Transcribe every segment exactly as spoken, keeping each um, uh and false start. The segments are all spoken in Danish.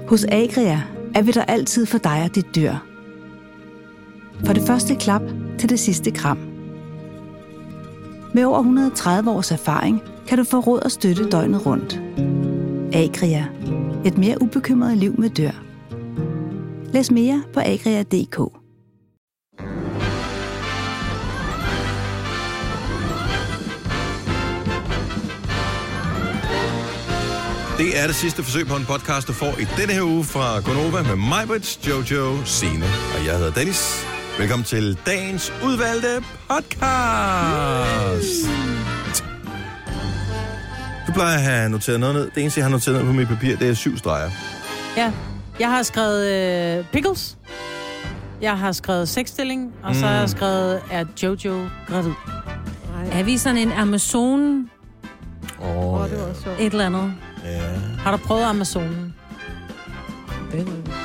Hos Agria er vi der altid for dig og dit dyr. For det første klap til det sidste kram. Med over et hundrede og tredive års erfaring kan du få råd og støtte døgnet rundt. Agria. Et mere ubekymret liv med dyr. Læs mere på agria punktum d k. Det er det sidste forsøg på en podcast, du får i denne her uge fra Gonova med mig, Brits, Jojo, Signe og jeg hedder Dennis. Velkommen til dagens udvalgte podcast. Du plejer at have noteret noget ned. Det eneste, jeg har noteret ned på mit papir, det er syv streger. Ja, jeg har skrevet øh, pickles. Jeg har skrevet sexstilling, og mm. så har jeg skrevet, er Jojo gravid. Er vi sådan en Amazon? Åh, oh, oh, det var så. Et eller andet. Ja. Har du prøvet Amazonen? Det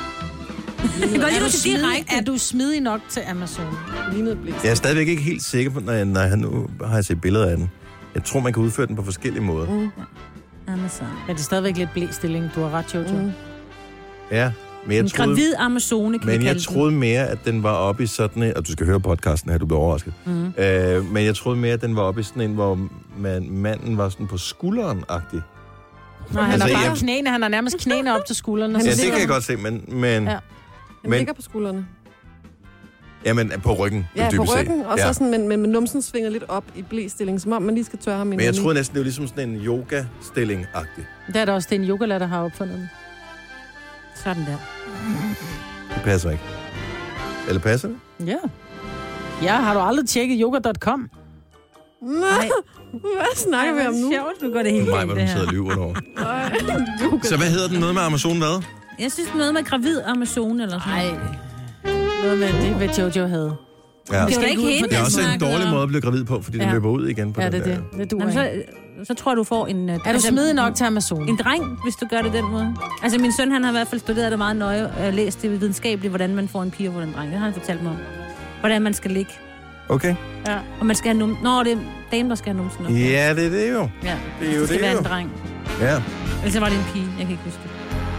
er, du smidig, er du smidig nok til Amazon? Jeg er stadigvæk ikke helt sikker på, når jeg, når jeg nu har jeg set billeder af den. Jeg tror, man kan udføre den på forskellige måder. Mm. Ja. Amazon. Men det er stadigvæk lidt blæstilling. Du har ret, Jojo. Mm. Ja, men jeg en troede... gravid Amazone, kan Men jeg troede mere, at den var oppe i sådan en... Og du skal høre podcasten her, du bliver overrasket. Mm. Øh, men jeg troede mere, at den var oppe i sådan en, hvor man, manden var sådan på skulderen-agtig. Nå, han altså, har bare jeg... knæene. Han har nærmest knæene op til skuldrene. Ja, det kan jeg godt se, men... men ja. Han men, ligger på skuldrene. Jamen, på ryggen. Ja, på ryggen, set. og så ja. sådan, men, men, men numsen svinger lidt op i blæstilling, som om man lige skal tørre ham i. Men jeg troede næsten, det var ligesom sådan en yoga-stilling-agtig. Det er da også, det er en yogalærer, der har opfundet den. Sådan der. Det passer ikke. Eller passer det? Ja. Ja, har du aldrig tjekket yoga punktum com? Nej. Hvad snakker vi om nu? Sjovt, du går det helt galt, det her. Sidder og lyver derovre. Så hvad hedder den? Noget med Amazon hvad? Jeg synes noget med gravid Amazon eller sådan noget. Nej. Noget med det, hvad Jojo havde. Ja. Det, ikke hende, det er også en dårlig måde at blive gravid på, fordi ja. den løber ud igen på ja, den det, der. det. det du Jamen, så, så tror jeg, du får en... Er du altså, smidig nok til Amazon? En dreng, hvis du gør det den måde. Altså, min søn, han har i hvert fald studeret det meget nøje og læst det videnskabeligt, hvordan man får en pige og en dreng. Det har han fortalt mig om. Hvordan man skal ligge. Okay. Ja. Og man skal have num... Nå, det er damen, der skal have numsen op. Ja, det er det jo. Ja, det er jo det skal det være jo. en dreng. Ja. Ellers var det en pige. Jeg kan ikke huske det.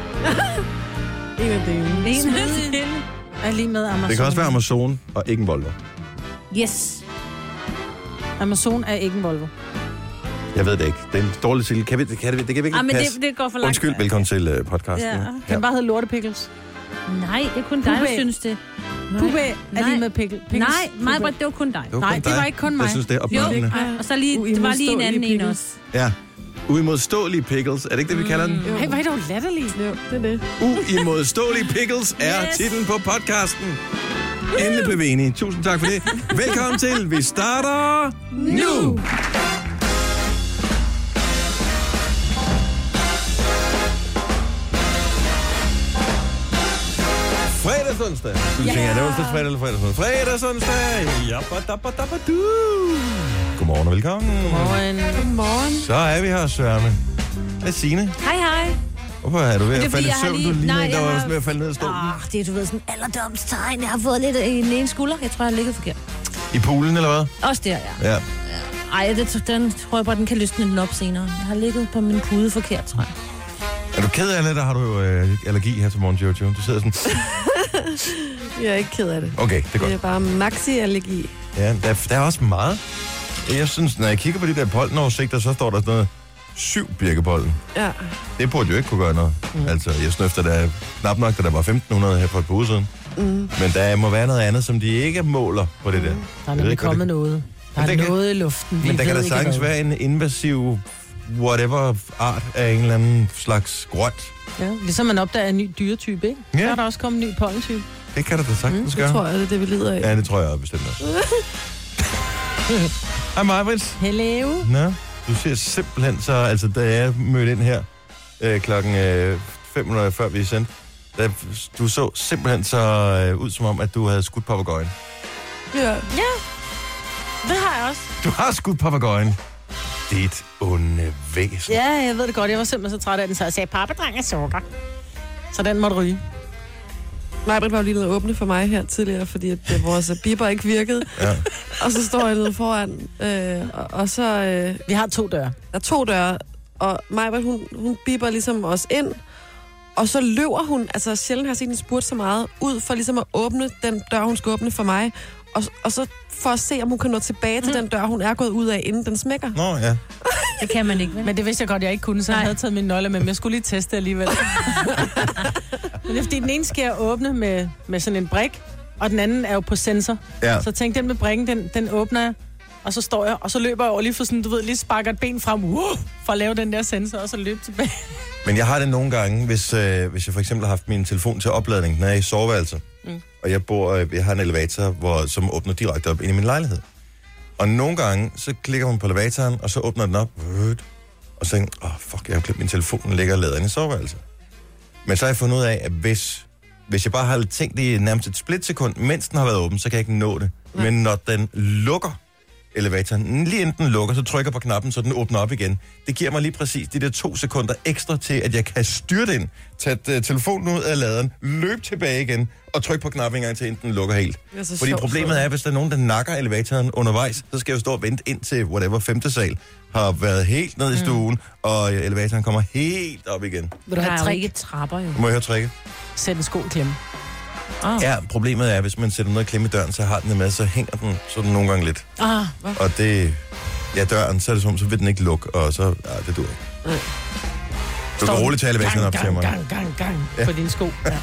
En af delene. En af delene. Er lige med Amazon. Det kan også være Amazon og ikke en Volvo. Yes. Amazon er ikke en Volvo. Jeg ved det ikke. Det er en dårlig titel. Kan vi, det, kan det, det kan vi ikke ah, men passe. Det, det går for langt. Undskyld, velkommen til uh, podcasten. Ja. Kan ja. bare hedde lortepickles? Nej, det er kun dig, der synes det. Pube er lige med pickle. Nej, mig, det var kun dig. Det var Nej, kun det var ikke kun mig. Jeg synes, det er opmuntende. Og så lige, det var lige en anden en også. Ja. Uimodståelige pickles. Er det ikke det, vi kalder den? Hey, hvor er det jo latterligt. Jo, det er det. Uimodståelige pickles er yes. titlen på podcasten. Endelig blev vi enige. Tusind tak for det. Velkommen til. Vi starter nu. Fredag, søndag. Du tænker, er det onsdag, fredag eller fredag, søndag? Fredag, søndag. Jabba-dabba-dabba-du. Godmorgen og velkommen. Godmorgen. Godmorgen. Så er vi her, Sørme. Hvad er Signe? Hej, hej. Hvorfor er du ved det at falde i søvn? lige... Du ligner Nej, en, der var har... ved at falde ned i stolen. Ah, det er, du ved, sådan en alderdomstegn. Jeg har fået lidt i den ene skulder. Jeg tror, jeg har ligget forkert. I poolen, eller hvad? Også der, ja. Ja. Ej, det, den tror jeg bare, den kan løsne den op senere. Jeg har ligget på min pude forkert, tror jeg. Er du ked af det, der har du øh, allergi her til morgen, Jojo? Du sidder sådan... Jeg er ikke ked af det. Okay, det er godt. Det er bare maxi-allergi. Ja, der, der er også meget. Jeg synes, når jeg kigger på de der pollenoversigter, så står der sådan noget syv birkepollen. Ja. Det burde jo ikke kunne gøre noget. Mm. Altså, jeg snøfter der knap nok, da der var femten hundrede her for et par uger siden. Mm. Men der må være noget andet, som de ikke måler på det der. Der er nemlig kommet det... noget. Der er noget kan... i luften. Vi Men der kan da sagtens noget. være en invasiv whatever art af en eller anden slags grønt. Ja, ligesom man opdager en ny dyretype, ikke? Ja. Så er der også kommet en ny pollentype. Det kan der da sagtens mm, gøre. Det tror jeg, det er det, vi lider af. Ja, det tror jeg bestemt også. Hej, Majbrits. Hello. Nå, du ser simpelthen så... Altså, da jeg mødte ind her øh, klokken øh, fem minutter før vi sendte, da, du så simpelthen så øh, ud som om, at du havde skudt papagøjen. Ja. Ja, det har jeg også. Du har skudt papagøjen. Dit onde væsen. Ja, jeg ved det godt. Jeg var simpelthen så træt af den, så jeg sagde, papadreng er sukker. Så den måtte ryge. Majbrit var jo lige nede åbne for mig her tidligere, fordi at, at vores biber ikke virkede. Ja. Og så står jeg nede foran, øh, og, og så... Øh, Vi har to døre. Der er to døre, og Majbrit, hun, hun biber ligesom os ind, Og så løber hun, altså sjældent har jeg set hende spurgt så meget, ud for ligesom at åbne den dør, hun skal åbne for mig. Og, og så for at se, om hun kan nå tilbage til mm. den dør, hun er gået ud af, inden den smækker. Nå, ja. Det kan man ikke, vel? Men det vidste jeg godt, jeg ikke kunne, så jeg havde taget min nøgle med, men jeg skulle lige teste alligevel. Men det er fordi, den ene skal jeg åbne med, med sådan en brik, og den anden er jo på sensor. Ja. Så tænk, den med brikken, den, den åbner jeg, og så står jeg, og så løber jeg over lige for sådan, du ved, lige sparker et ben frem, uh, for at lave den der sensor, og så løbe tilbage. Men jeg har det nogle gange, hvis, øh, hvis jeg for eksempel har haft min telefon til opladning, når jeg er i soveværelset, mm. og jeg bor, øh, jeg har en elevator, hvor, som åbner direkte op ind i min lejlighed. Og nogle gange, så klikker man på elevatoren, og så åbner den op, og så tænker åh, oh, fuck, jeg har glemt min telefon, den ligger og lader i soveværelset. Men så har jeg fundet ud af, at hvis, hvis jeg bare har tænkt det i nærmest et splitsekund, mens den har været åben, så kan jeg ikke nå det. Nej. Men når den lukker elevatoren, lige inden den lukker, så trykker på knappen, så den åbner op igen. Det giver mig lige præcis de der to sekunder ekstra til, at jeg kan styre den, tage uh, telefonen ud af laderen, løbe tilbage igen, og trykke på knappen en gang til, inden den lukker helt. Fordi sjov, problemet sjov. er, hvis der er nogen, der nakker elevatoren undervejs, så skal jeg jo stå og vente ind til, whatever, femte sal har været helt ned i stuen, mm. og elevatoren kommer helt op igen. Vil du have tre? Ikke trapper, jo. Må jeg høre tricket? Sæt en sko i klemme. Oh. Ja, problemet er, at hvis man sætter noget klemme i døren, så har den det med, så hænger den sådan nogle gange lidt. Ah, og det, ja, døren, så er det som, så vil den ikke lukke, og så, ja, det dur ikke. Mm. Du kan roligt tale væk op til mig. Gang, gang, gang, ja. På dine sko. Ja.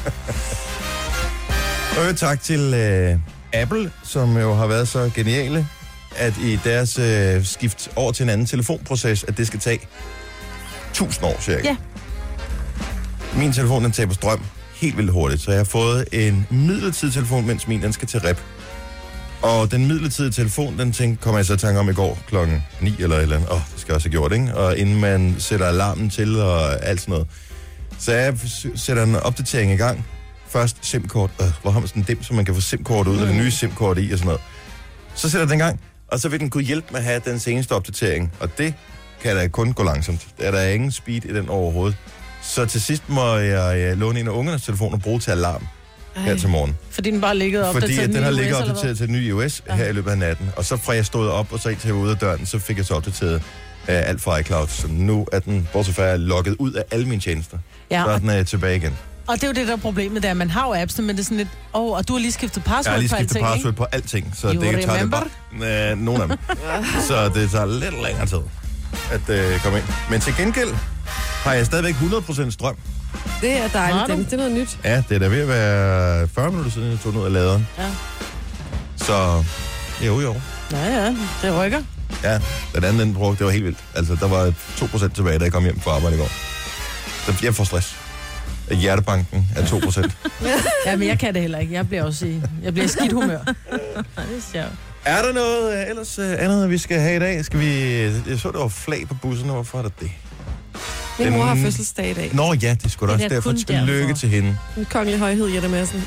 Og tak til øh, Apple, som jo har været så geniale, at i deres øh, skift over til en anden telefonproces, at det skal tage tusind år, cirka. Ja. Min telefon, den taber strøm helt vildt hurtigt, så jeg har fået en midlertidig telefon, mens min, den skal til rep. Og den midlertidige telefon, den tænkte, kom jeg så i tanke om i går klokken ni eller et eller andet. Åh, oh, det skal jeg også have gjort, ikke? Og inden man sætter alarmen til og alt sådan noget. Så jeg sætter en opdatering i gang. Først SIM-kort. Øh, hvor har man sådan en dim, så man kan få SIM-kort ud, mm. og det nye SIM-kort i og sådan noget. Så sætter den i gang, og så vil den kunne hjælpe med at have den seneste opdatering. Og det kan da kun gå langsomt. Der er der ingen speed i den overhovedet. Så til sidst må jeg låne en af ungernes telefon og bruge til alarm Ej. her til morgen. Fordi den bare ligget opdateret Fordi til den, den har ligget opdateret opdateret til den nye i O S ja. her i løbet af natten. Og så fra jeg stod op, og så til ude af døren, så fik jeg så opdateret uh, alt fra iCloud. Så nu er den, bortset fra, logget ud af alle mine tjenester. Ja, så er den uh, tilbage igen. Og det er jo det, der er problemet, der man har jo apps, men det er sådan lidt, åh, oh, og du har lige skiftet password på alting, Jeg har lige skiftet password på alting, så you det kan tage det bare, uh, nogle af dem. Så det tager lidt længere tid at uh, komme ind. Men til gengæld har jeg stadigvæk hundrede procent strøm. Det er dejligt, det, det er noget nyt. Ja, det er da ved at være fyrre minutter siden, jeg tog den ud af laderen. Ja. Så, jo jo. Ja, ja, det rykker. Ja, den anden den brugte, det var helt vildt. Altså, der var to procent tilbage, da jeg kom hjem fra arbejde i går. Så jeg får stress. Hjertebanken er to procent. Ja, men jeg kan det heller ikke. Jeg bliver også i, jeg bliver i skidt humør. Det er sjovt. Er der noget uh, ellers uh, andet, vi skal have i dag? Skal vi... Jeg så, der var flag på bussen. Hvorfor er der det? Min mor har fødselsdag i dag. Nå ja, det skulle da også derfor. Tillykke til hende. En kongelig højhed, Jette Madsen.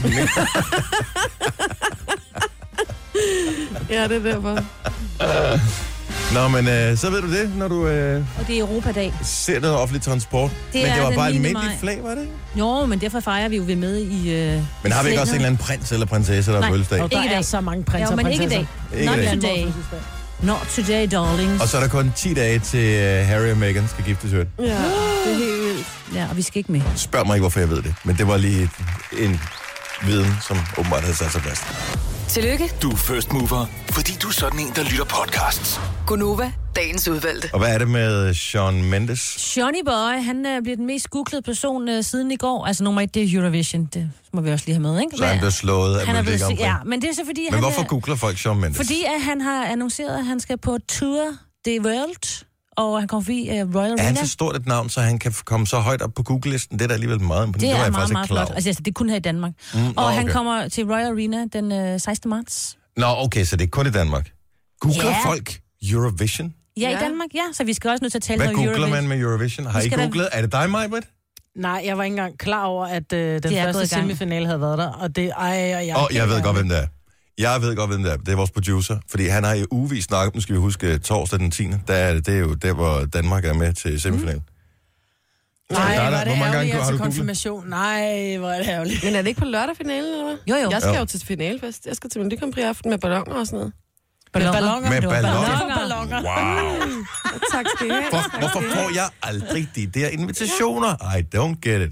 Ja, det er derfor. Nå, men øh, så ved du det, når du øh, og det er Europadag. ser noget offentlig transport. Det men det var bare almindeligt almindeligt flag, var det ikke? Jo, men derfor fejrer vi jo ved med i øh, Men har vi ikke også en eller anden prins eller prinsesse, der har fødselsdag? Og der ikke er så mange prinser ja, og men prinsesser. ikke i dag. Not today. Not today, darling. Og så er der kun ti dage til uh, Harry og Meghan skal giftes hørt. Ja, det er helt vildt. Ja, og vi skal ikke med. Spørg mig ikke, hvorfor jeg ved det. Men det var lige en viden, som åbenbart havde sat sig fast. Tillykke. Du er first mover, fordi du er sådan en, der lytter podcasts. Gunova, dagens udvalgte. Og hvad er det med Shawn Mendes? Johnny Boy, han uh, bliver den mest googlede person uh, siden i går. Altså nummer et, det er Eurovision. Det må vi også lige have med, ikke? Så han blev slået af han musik omkring. Ja, men det er så fordi... Men han, hvorfor uh, googler folk Shawn Mendes? Fordi at han har annonceret, at han skal på Tour de World, og han kommer forbi uh, Royal Arena. Er han så stort et navn, så han kan komme så højt op på Google-listen? Det er da alligevel meget imponerende. Det er det meget, meget flot. Altså, det er kun her i Danmark. Mm, og okay. han kommer til Royal Arena den uh, sekstende marts. Nå, okay, så det er kun i Danmark. Googler ja. folk Eurovision? Ja, ja, i Danmark, ja. Så vi skal også nødt til at tale Hvad noget googler Eurovision. man med Eurovision? Har I googlet? Da... Er det dig, Majbrit? Nej, jeg var ikke engang klar over, at øh, den første semifinale havde været der. Og det, ej, og jeg... Åh, oh, jeg ved godt, hvem det er. Jeg ved godt, hvem det er. Det er vores producer. Fordi han har i ugevis snakket, nu skal vi huske, torsdag den tiende Der er det, det er jo der, hvor Danmark er med til semifinalen. Mm. Nej, hvor er det ærgerligt, altså konfirmation. Nej, hvor er det ærgerligt. Men er det ikke på lørdag finalen, eller hvad? Jo, jo. Jeg skal jo, jo til finalefest. Jeg skal til Melodi Grand Prix aften med balloner og sådan noget. Balloner. Med balloner? Med balloner. balloner. Wow. Tak skal I have. For, hvorfor får jeg aldrig de der invitationer? I don't get it.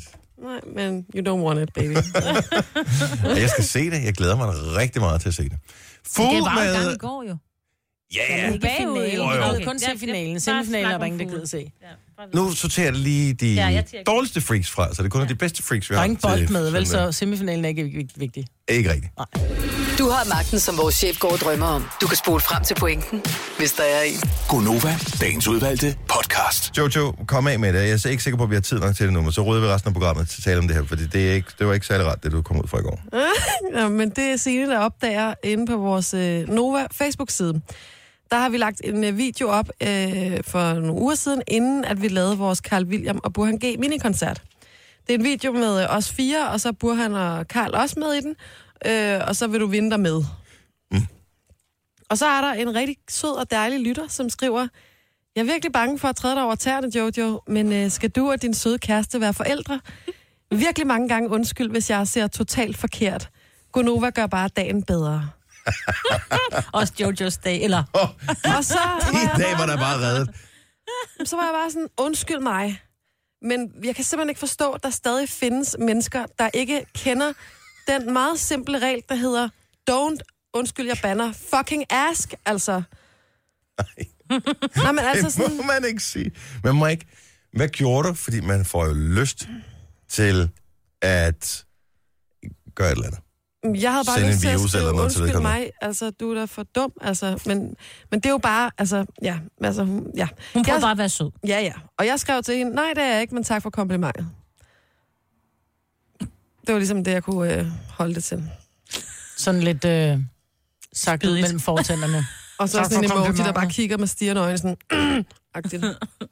Nej, men you don't want it, baby. Jeg skal se det. Jeg glæder mig rigtig meget til at se det. Fuld Det var med... jo gang i går, jo. Ja, Ja, ikke finalen. Jo, Vi jo. nåede kun se finalen. Semifinalen er der ingen, der gider se. Nu sorterer jeg lige de Ja, ja, jeg tager- dårligste freaks fra, så det er kun ja. de bedste freaks, vi Der har. er ingen bold til- med, vel, sådan, så semifinalen er ikke vigt- vigtig. Ikke rigtigt. Du har magten, som vores chef går og drømmer om. Du kan spole frem til pointen, hvis der er en. Gonova, dagens udvalgte podcast. Jojo, kom af med det. Jeg er ikke sikker på, at vi har tid nok til det nu, men så rydder vi resten af programmet til at tale om det her, for det, er ikke, det var ikke særlig ret, det du kom ud fra i går. Ja, men det er Signe, der opdager inde på vores øh, Nova Facebook-side. Der har vi lagt en øh, video op øh, for nogle uger siden, inden at vi lavede vores Carl William og Burhan G minikoncert. Det er en video med øh, os fire, og så er Burhan og Carl også med i den, øh, og så vil du vinde dig med. Mm. Og så er der en rigtig sød og dejlig lytter, som skriver, jeg er virkelig bange for at træde dig over tæerne, Jojo, men øh, skal du og din søde kæreste være forældre? Virkelig mange gange undskyld, hvis jeg ser totalt forkert. Gonova gør bare dagen bedre. Også Jojos dag, eller... Oh, Og så var, I jeg dag var der bare reddet. bare, så var jeg bare sådan, undskyld mig, men jeg kan simpelthen ikke forstå, at der stadig findes mennesker, der ikke kender den meget simple regel, der hedder, don't, undskyld jeg banner, fucking ask, altså. Nej. Nej, men altså Det sådan, må man ikke sige. Man må ikke... Hvad gjorde du? Fordi man får jo lyst til at gøre et eller andet. jeg havde bare Sende en lyst til at virus eller skrive, noget til undskyld vedkommende. mig, altså, du er da for dum, altså, men, men det er jo bare, altså, ja, altså, hun- ja. Hun prøver Jeg- bare at være sød. Ja, ja. Og jeg skrev til hende, nej, det er jeg ikke, men tak for komplimentet. Det var ligesom det, jeg kunne øh, holde det til. Sådan lidt øh, sagt ud Spydigt. mellem fortænderne. Og så Tak sådan en for emoji, der komplimenter. bare kigger med stirrende øjne, sådan... agtigt.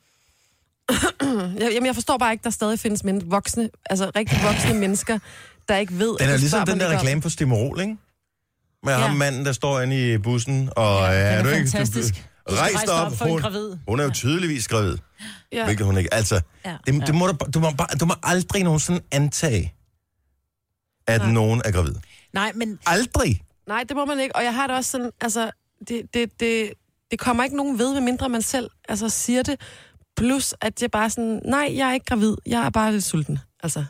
Jeg- Jamen, jeg forstår bare ikke, der stadig findes men- voksne, altså rigtig voksne mennesker, der ikke ved... Den er at ligesom spørger den man der ikke om. reklame på Stimorol, ikke? Med ja. ham manden, der står inde i bussen, og Ja, ja, er, den du er ikke... fantastisk. Rejs dig op, for en hun, gravid. hun er jo tydeligvis gravid, ja. Ja. hvilket hun ikke... Altså, Ja. det, det må du, du, må, bare- du må aldrig nogensinde antage, at Nej. nogen er gravid. Nej, men Aldrig! Nej, det må man ikke. Og jeg har det også sådan, altså, det, det, det, det kommer ikke nogen ved, medmindre man selv altså, siger det. Plus, at jeg bare sådan, nej, jeg er ikke gravid, jeg er bare lidt sulten. Altså.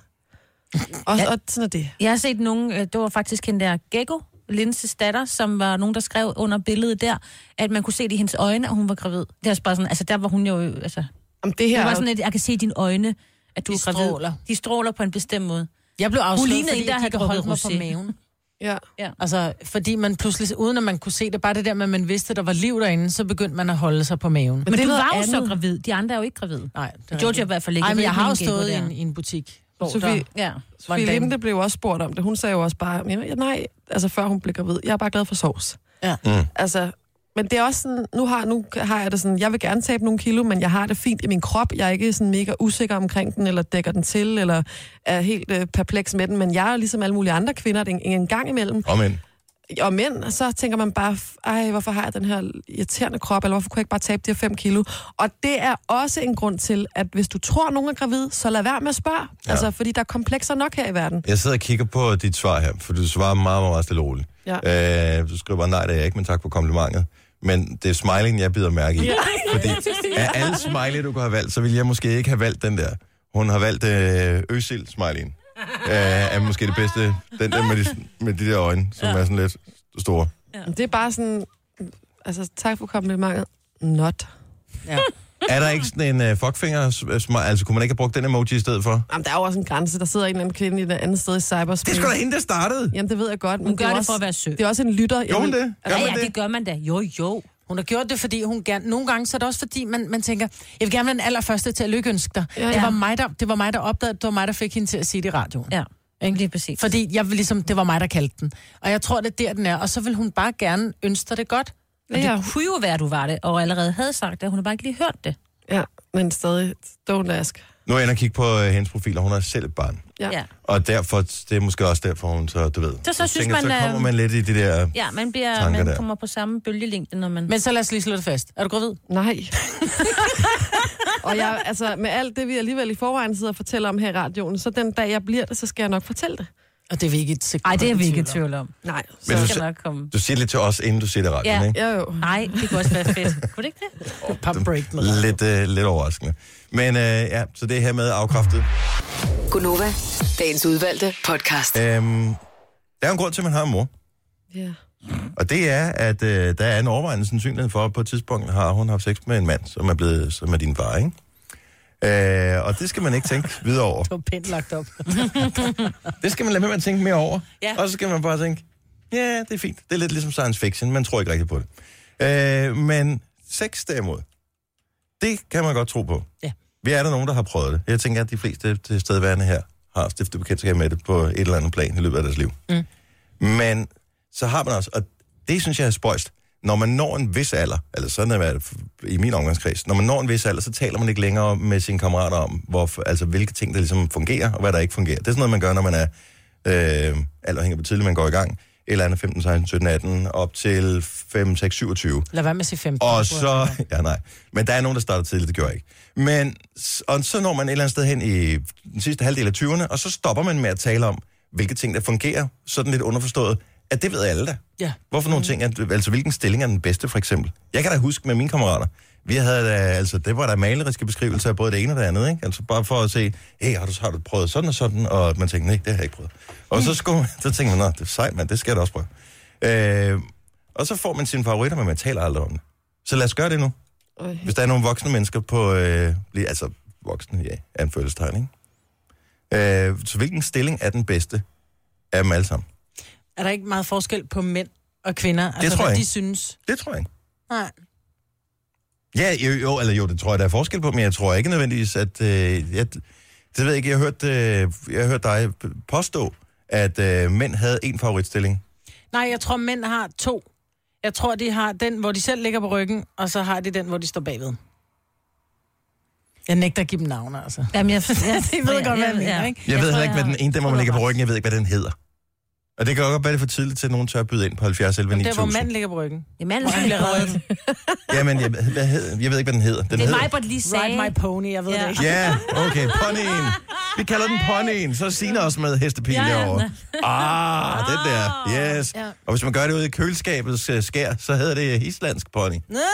Og, Ja. og sådan er det. Jeg har set nogen, øh, det var faktisk hende der Gekko, Linses datter, som var nogen, der skrev under billedet der, at man kunne se det i hendes øjne, at hun var gravid. Det er også bare sådan, altså der var hun jo, altså, Om det her... det var sådan, at jeg kan se i dine øjne, at du De er gravid. stråler. De stråler på en bestemt måde. jeg blev Hun afsløret, lignede fordi en, der jeg havde gik og holdt mig drukket på rosé. maven. Ja. Altså, fordi man pludselig, uden at man kunne se det, bare det der med, at man vidste, at der var liv derinde, så begyndte man at holde sig på maven. Men, det Men er du noget var jo så andet. gravid. De andre er jo ikke gravide. Nej, det er Georgia rigtigt. i hvert fald ikke. Ej, Jeg men ved jeg ikke, har jo hvilken stået i Gekko en, det i en butik, hvor Sofie- der Ja. var en Sofie dame. Linde blev også spurgt om det. Hun sagde jo også bare, ja, nej, altså før hun blev gravid, jeg er bare glad for sovs. Ja. Mm. Altså, men det er også sådan, nu har, nu har jeg det sådan, jeg vil gerne tabe nogle kilo, men jeg har det fint i min krop. Jeg er ikke sådan mega usikker omkring den, eller dækker den til, eller er helt øh, perpleks med den, men jeg er ligesom alle mulige andre kvinder, det er en, en gang imellem. Og men, Og mænd, så tænker man bare, ej, hvorfor har jeg den her irriterende krop, eller hvorfor kunne jeg ikke bare tabe de her fem kilo? Og det er også en grund til, at hvis du tror, nogen er gravid, så lad være med at spørge. Ja. Altså, fordi der er komplekser nok her i verden. jeg sidder og kigger på dit svar her, for du svarer meget, meget stille og roligt. Ja. Øh, du skriver bare, nej, det er jeg ikke, men tak for komplimentet. Men det er smileyen, jeg bider mærke i. Ja. Fordi af alle smiley, du kunne have valgt, så ville jeg måske ikke have valgt den der. Hun har valgt øh, Øsild-smileyen. Øh, er måske det bedste. Den der med de, med de der øjne, som ja. er sådan lidt store. Det er bare sådan, altså, tak for komplimentet. Not. Ja. Er der ikke sådan en uh, fuckfinger-smile? Altså, kunne man ikke have brugt den emoji i stedet for? Jamen, der er jo også en grænse. Der sidder en eller anden kvinde i et andet sted i cyberspace. Det er sgu da hende, der startede. Jamen, det ved jeg godt. Men Hun gør er det også, for at være sød. Det er også en lytter. Jeg Gjorde hun vil- det? Gør Ja, man ja, det? det gør man da. Jo, jo. Hun har gjort det, fordi hun gerne... Nogle gange så er det også fordi, man, man tænker, jeg vil gerne være den allerførste til at lykønske dig. Ja, Det, ja. var mig, der, det var mig, der opdagede, det var mig, der fik hende til at sige det i radioen. Ja, ikke lige præcis. Fordi jeg vil ligesom, det var mig, der kaldte den. Og jeg tror, det er der, den er. Og så vil hun bare gerne ønske dig det godt. Men det kunne jo være, at du var det, og allerede havde sagt det, og hun har bare ikke lige hørt det. Ja, men stadig, don't ask. Nu er jeg inde og kigge på uh, hendes profil, og hun er selv et barn. Ja. Ja. Og derfor, det er måske også derfor, hun så, du ved. Så- så jeg synes tænker, man, så kommer øh, man lidt i det der... Ja, man, bliver, Tanker man der. kommer på samme bølgelængde, når man... Men så lad os lige slå det fast. Er du gravid? Nej. Og jeg, altså, med alt det, vi alligevel i forvejen sidder og fortæller om her i radioen, så den dag, jeg bliver det, så skal jeg nok fortælle det. Og det er vi ikke et sekund. Nej, det er vi ikke i om. tvivl om. Nej. Men Så du, skal se- nok komme. du siger lidt til os, inden du siger det i radioen, Ja. ikke? Jo, jo. Nej, det kunne også være fedt. Kunne det ikke det? Pop break med radio. Lidt, uh, lidt overraskende. Men uh, ja, så det er her med afkræftet. Gunova, dagens udvalgte podcast. Øhm, der er en grund til, at man har en mor. Ja. Og det er, at øh, der er en overvejende sandsynlighed for, at på et tidspunkt har hun haft sex med en mand, som er blevet som er din far, ikke? Øh, og det skal man ikke tænke videre over. Det var pænt lagt op. Det skal man lade med at tænke mere over. Ja. Og så skal man bare tænke, ja, det er fint. Det er lidt ligesom science fiction. Man tror ikke rigtigt på det. Øh, men sex derimod, det kan man godt tro på. Ja. Vi er der nogen, der har prøvet det. Jeg tænker, at de fleste til stedværende her har stiftet bekendtskab med det på et eller andet plan i løbet af deres liv. Mm. Men så har man også, og det synes jeg er spøjst, når man når en vis alder, eller sådan er det i min omgangskreds, når man når en vis alder, så taler man ikke længere med sine kammerater om, hvor, altså, hvilke ting, der ligesom fungerer, og hvad der ikke fungerer. Det er sådan noget, man gør, når man er, øh, alt hænger på tidligt, man går i gang, et eller andet femten, seksten, sytten, atten, op til fem, seks, syvogtyve. Lad være med at sige femten. Og så, ja nej, men der er nogen, der starter tidligt, det gør jeg ikke. Men, og så når man et eller andet sted hen i den sidste halvdel af tyverne, og så stopper man med at tale om, hvilke ting, der fungerer, sådan lidt underforstået, at det ved alle da. Ja. Hvorfor nogle ting, er, altså hvilken stilling er den bedste, for eksempel? Jeg kan da huske med mine kammerater, vi havde da, altså det var der maleriske beskrivelser af både det ene og det andet, ikke? Altså bare for at se, hey, har du, har du prøvet sådan og sådan? Og man tænkte, nej, det har jeg ikke prøvet. Og så, skulle, så tænkte man, nå, det er sejt, man, det skal jeg da også prøve. Øh, og så får man sine favoritter, men man taler aldrig om det. Så lad os gøre det nu. Okay. Hvis der er nogle voksne mennesker på, øh, altså voksne, ja, anførselstegn, ikke? Øh, så hvilken stilling er den bedste af dem alle sammen? Er der ikke meget forskel på mænd og kvinder? Altså, det tror hvad jeg de ikke. synes? Det tror jeg ikke. Nej. Ja, jo, jo, eller jo, det tror jeg, der er forskel på, men jeg tror ikke nødvendigvis, at... Øh, jeg, det ved jeg ikke, jeg har hørt, øh, jeg har hørt dig påstå, at øh, mænd havde en favoritstilling. Nej, jeg tror, mænd har to. Jeg tror, de har den, hvor de selv ligger på ryggen, og så har de den, hvor de står bagved. Jeg nægter at give dem navne, altså. Jamen, jeg, jeg, jeg ved godt, hvad jeg mener, ikke? Jeg, jeg ved heller ikke, hvad den ene, der hvor man ligger på ret. ryggen, jeg ved ikke, hvad den hedder. Og det kan jo godt være, det for tidligt til, at nogen tør at byde ind på halvfjerds elleve ni Det er, hvor tusind. manden ligger på ryggen. Jamen, Hvor han bliver reddet. Jamen, jeg, hvad hed, jeg ved ikke, hvad den hedder. Den det er hedder... mig, hvor lige sagde. Ride my pony, jeg ved Ja. det ikke. Ja, okay, ponyen. Vi kalder den ponyen, så Signe også med hestepil Ja, ja. derovre. Ah, den der, yes. Ja. Og hvis man gør det ude i køleskabets uh, skær, så hedder det islandsk pony.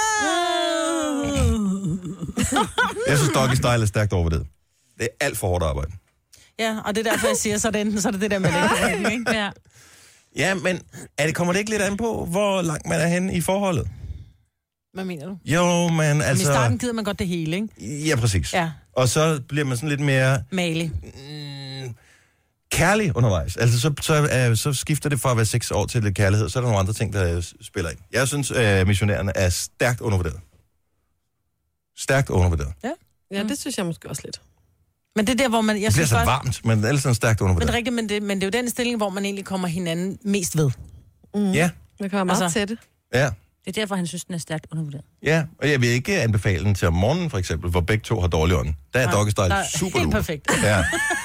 Jeg synes, doggy style er stærkt overvurderet. Det er alt for hårdt arbejde. Ja, og det er derfor, jeg siger, så er det enten, så er det det der med ligger på ryggen, ikke? Ja. Ja, men er det, kommer det ikke lidt an på, hvor langt man er henne i forholdet? Hvad mener du? Jo, men Altså... altså... I starten gider man godt det hele, ikke? Ja, præcis. Ja. Og så bliver man sådan lidt mere Malig. mm, kærlig undervejs. Altså, så, så, uh, så skifter det fra at være seks år til lidt kærlighed, så er der nogle andre ting, der uh, spiller ind. Jeg synes, uh, missionærerne er stærkt undervurderet. Stærkt undervurderet. Ja. Ja, det synes jeg måske også lidt. Men det er der, hvor man... Jeg Det bliver synes så godt, varmt, men ellers er den stærkt men det undervurderet. er rigtigt, men det, men det er jo den stilling, hvor man egentlig kommer hinanden mest ved. Mm. Ja, Det kan være meget Altså- tætte. ja. Det er derfor, han synes, den er stærkt undervurderet. Ja, og jeg vil ikke anbefale den til om morgenen, for eksempel, hvor begge to har dårlig ånd. Der er doggy style Der er super helt duper. perfekt. Ja.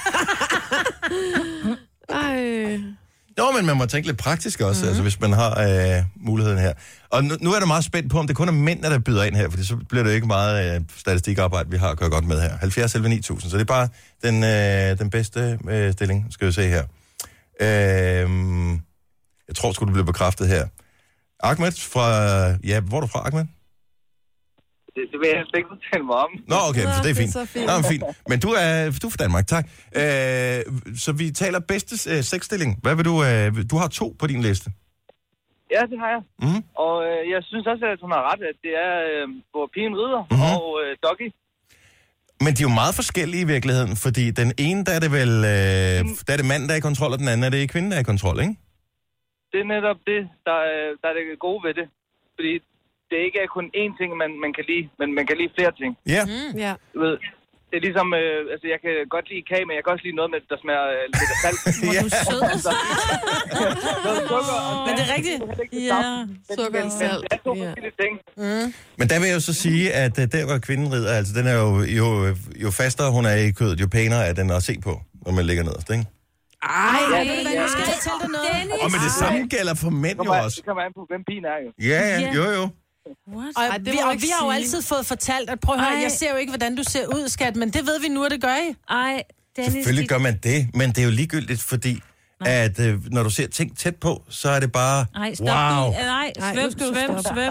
Ej. Jo, men man må tænke lidt praktisk også, mm-hmm. altså hvis man har øh, muligheden her. Og nu, nu er der meget spændt på, om det kun er mænd, der byder ind her, for så bliver det ikke meget øh, statistikarbejde, vi har at gøre godt med her. halvfjerds elleve ni tusind, så det er bare den, øh, den bedste øh, stilling, skal vi se her. Øh, jeg tror sgu, det bliver bekræftet her. Ahmed fra... Ja, hvor er du fra, Ahmed? Det, det vil jeg helst ikke fortælle mig om. Nå, okay, Nå, så det er det er fint. så fint. Nå, men fint. Men du er, du er fra Danmark, tak. Øh, så vi taler bedste øh, sexstilling. Hvad vil du... Øh, du har to på din liste. Ja, det har jeg. Mm-hmm. Og øh, jeg synes også, at hun har ret, at det er, øh, hvor pigen rider Mhm. og øh, doggy. Men de er jo meget forskellige i virkeligheden, fordi den ene, der er det vel... Øh, der er det manden, der er i kontrol, og den anden er det kvinden, der er i kontrol, ikke? Det er netop det, der, er- der er det gode ved det. Fordi det ikke er kun én ting, man, man kan lide, men man kan lide flere ting. Ja. Mm. Ja. Du ved, det er ligesom, øh, altså jeg kan godt lide kage, men jeg kan også lide noget, med, der smager øh, lidt af salt. Ja. Du er sød. Noget sukker og Men det er rigtigt. Ja. Sukker og Men salt. det er to Ja. forskellige ting. Mm. Men der vil jeg jo så sige, at øh, der, hvor kvinden rider, altså den er jo, jo, jo fastere hun er i kødet, jo pænere er den at se på, når man ligger nederst, ikke? Ej, Ja, ved du hvad, nu skal jeg fortælle dig noget. Og men det samme gælder for mænd Det jo kommer, også. det kommer an på, hvem pigen er jo. Ja, ja, Ja. jo, jo. What? Og, Ej, det vi, må du og ikke vi har jo sige. altid fået fortalt, at prøv at høre, Ej. jeg ser jo ikke, hvordan du ser ud, skat, men det ved vi nu, at det gør I. Ej, Dennis, Selvfølgelig dit- gør man det, men det er jo ligegyldigt, fordi at øh, når du ser ting tæt på, så er det bare, Ej, stop wow. lige. Nej, Nej, svøm, nu skal du svøm, stoppe. svøm.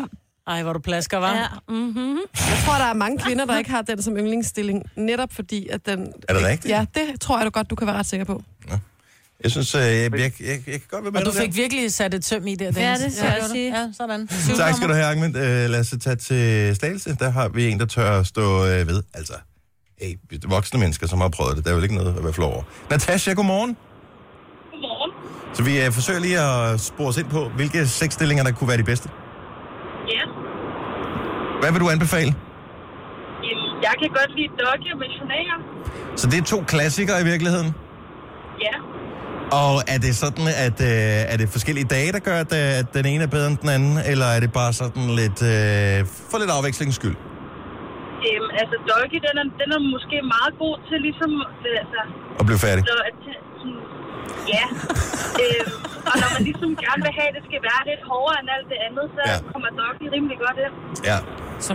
Ej, hvor du plasker, var. Ja. Mm-hmm. Jeg tror, der er mange kvinder, der ikke har den som yndlingsstilling, netop fordi, at den... Er det rigtigt? Ja, det tror jeg da godt, du kan være ret sikker på. Ja. Jeg synes, jeg, jeg, jeg, jeg, jeg kan godt være med Og du det fik virkelig sat et søm i der, Dennis. Ja, det skal jeg sige. Ja, sådan. der. Tak skal du have, Ahmed. Uh, lad os tage til Slagelse. Der har vi en, der tør at stå uh, ved. Altså, hey, voksne mennesker, som har prøvet det. Der er jo ikke noget at være flov over. Natasha, godmorgen. Godmorgen. Så vi uh, forsøger lige at spore os ind på, hvilke sexstillinger, der kunne være de bedste. Ja. Hvad vil du anbefale? Jeg kan godt lide doggy og missionærer. Så det er to klassikere i virkeligheden? Ja. Og er det sådan, at øh, er det forskellige dage, der gør, at, at den ene er bedre end den anden? Eller er det bare sådan lidt, øh, for lidt afvekslingens skyld? Øhm, altså, doggy, den er, den er måske meget god til ligesom... Altså, Og blive færdig? så, at, sådan, ja. øhm, og når man ligesom gerne vil have, at det skal være lidt hårdere end alt det andet, så Ja. kommer doggy rimelig godt ind. Ja. Som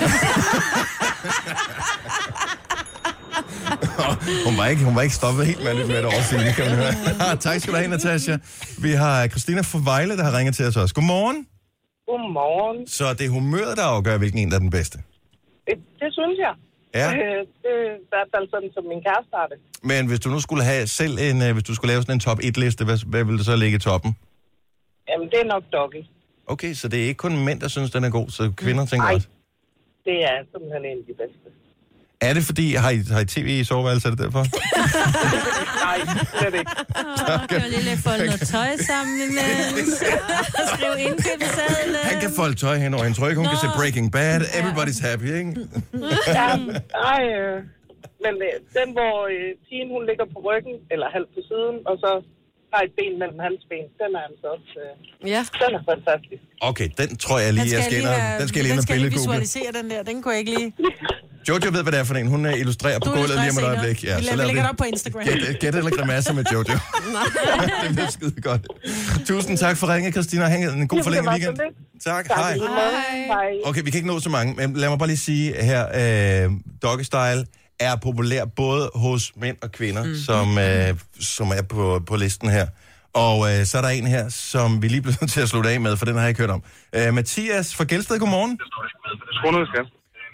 hun, var ikke, hun var ikke stoppet helt med det med et år siden, kan man høre. Tak skal du have, Natasha. Vi har Christina fra Vejle, der har ringet til os også. Godmorgen. Godmorgen. Så det er humøret, der afgør, hvilken en der er den bedste? Det, det synes jeg. Ja. Øh, det er i hvert fald sådan, som min kæreste har det. Men hvis du nu skulle have selv en, øh, hvis du skulle lave sådan en top et-liste, hvad, hvad ville det så ligge i toppen? Jamen, det er nok doggy. Okay, så det er ikke kun mænd, der synes, den er god, så kvinder tænker Nej. også. Det er simpelthen en af de bedste. Er det fordi, har I, har I tv i soveværelset, er det derfor? Nej, slet ikke. Åh, kan jeg lige folde noget tøj sammen imens? Skrive indkøbssedlen. Han kan folde tøj hen over hendes ryg, hun Nå. kan se Breaking Bad, everybody's happy, ikke? Ja, ej, øh, men øh, den, hvor øh, Tine, hun ligger på ryggen, eller halvt på siden, og så har et ben mellem hans ben, den er altså også... Øh, ja. Den er fantastisk. Okay, den tror jeg lige, jeg skal ind og, den skal jeg lige ind og billedgoogle. visualisere den der, den kunne jeg ikke lige... Jojo ved, hvad det er for en. Hun illustrerer på gulvet lige om et øjeblik. Ja, vi lægger det op på Instagram. Gæt, gæt eller grimasser med Jojo. Det bliver skide godt. Tusind tak for ringen, Christina. Ha' en god forlænget weekend. Tak, hej. Hej. Okay, vi kan ikke nå så mange, men lad mig bare lige sige her, øh, Doggy Style er populær både hos mænd og kvinder, mm. som, øh, som er på, på listen her. Og øh, så er der en her, som vi lige bliver nødt til at slutte af med, for den har jeg ikke hørt om. Øh, Mathias fra Gelsted, godmorgen. Skru ned, skat.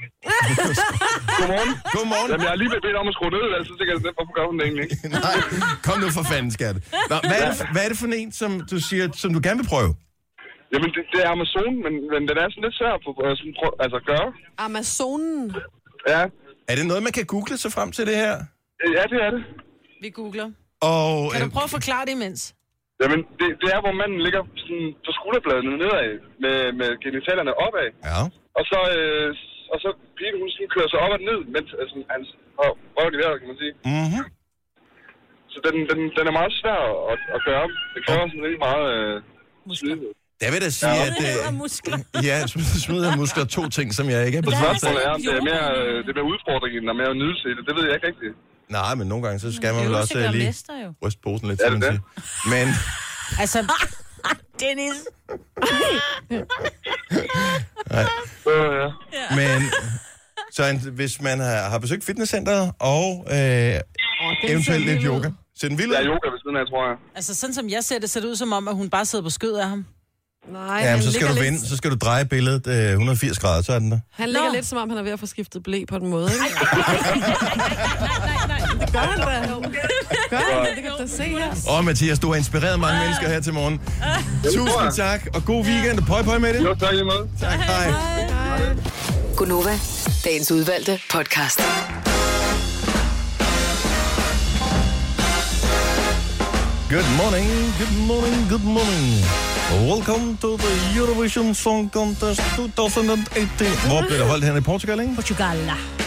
Godmorgen. Godmorgen. Jamen, jeg har lige bedt om at skrue ned, altså, så kan jeg hvorfor gør hun det egentlig ikke? Nej, kom nu for fanden, skat. Nå, hvad, er det, hvad er det for en, som du siger, som du gerne vil prøve? Jamen, det, det er Amazon, men, men den er sådan lidt svær på at altså, gøre. Amazonen? Ja. Er det noget, man kan google sig frem til det her? Ja, det er det. Vi googler. Og, kan du prøve at forklare det imens? Jamen, det, det er, hvor manden ligger sådan på skulderbladene nedad, med, med genitalerne opad. Ja. Og så, øh, og så pigen, hun sådan kører sig op og ned, mens altså, han røver i vejret, kan man sige. Mhm. Så den, den, den er meget svær at, at gøre. Det kræver sådan rigtig meget øh, muskler. Jeg vil da sige, ja. at... Smid af muskler. Ja, smid af muskler to ting, som jeg ikke er på. Spørgsmålet er, om det er mere, det er mere udfordringen, og mere nydelse i det. Det ved jeg ikke rigtigt. Nej, men nogle gange, så skal man vel også uh, lige ryste posen lidt, ja, til man siger. Men... Altså... Dennis! Nej. Øh, ja. Men... Så en, hvis man har, har besøgt fitnesscenteret og øh, oh, eventuelt lidt yoga. Ser den vild ud? Ja, yoga ved siden af, tror jeg. Altså, sådan som jeg ser det, ser det ud som om, at hun bare sidder på skød af ham. Nej, ja, så skal du lidt... vende, så skal du dreje billedet øh, et hundrede og firs grader, så er den der. Han ligger Nå. lidt som om, han er ved at få skiftet blæ på en måde, ikke? Nej, nej, nej, det gør han da. Gør han det, det kan du da se her. Åh, oh, Mathias, du har inspireret mange mennesker her til morgen. Tusind tak, og god weekend, og pøj pøj med det. Jo, tak i måde. Tak, hej. hej. Gunova, dagens udvalgte podcast. Good morning, good morning, good morning. Welcome to the Eurovision Song Contest twenty eighteen. Hvor bliver det holdt her i Portugal, ikke? Portugal.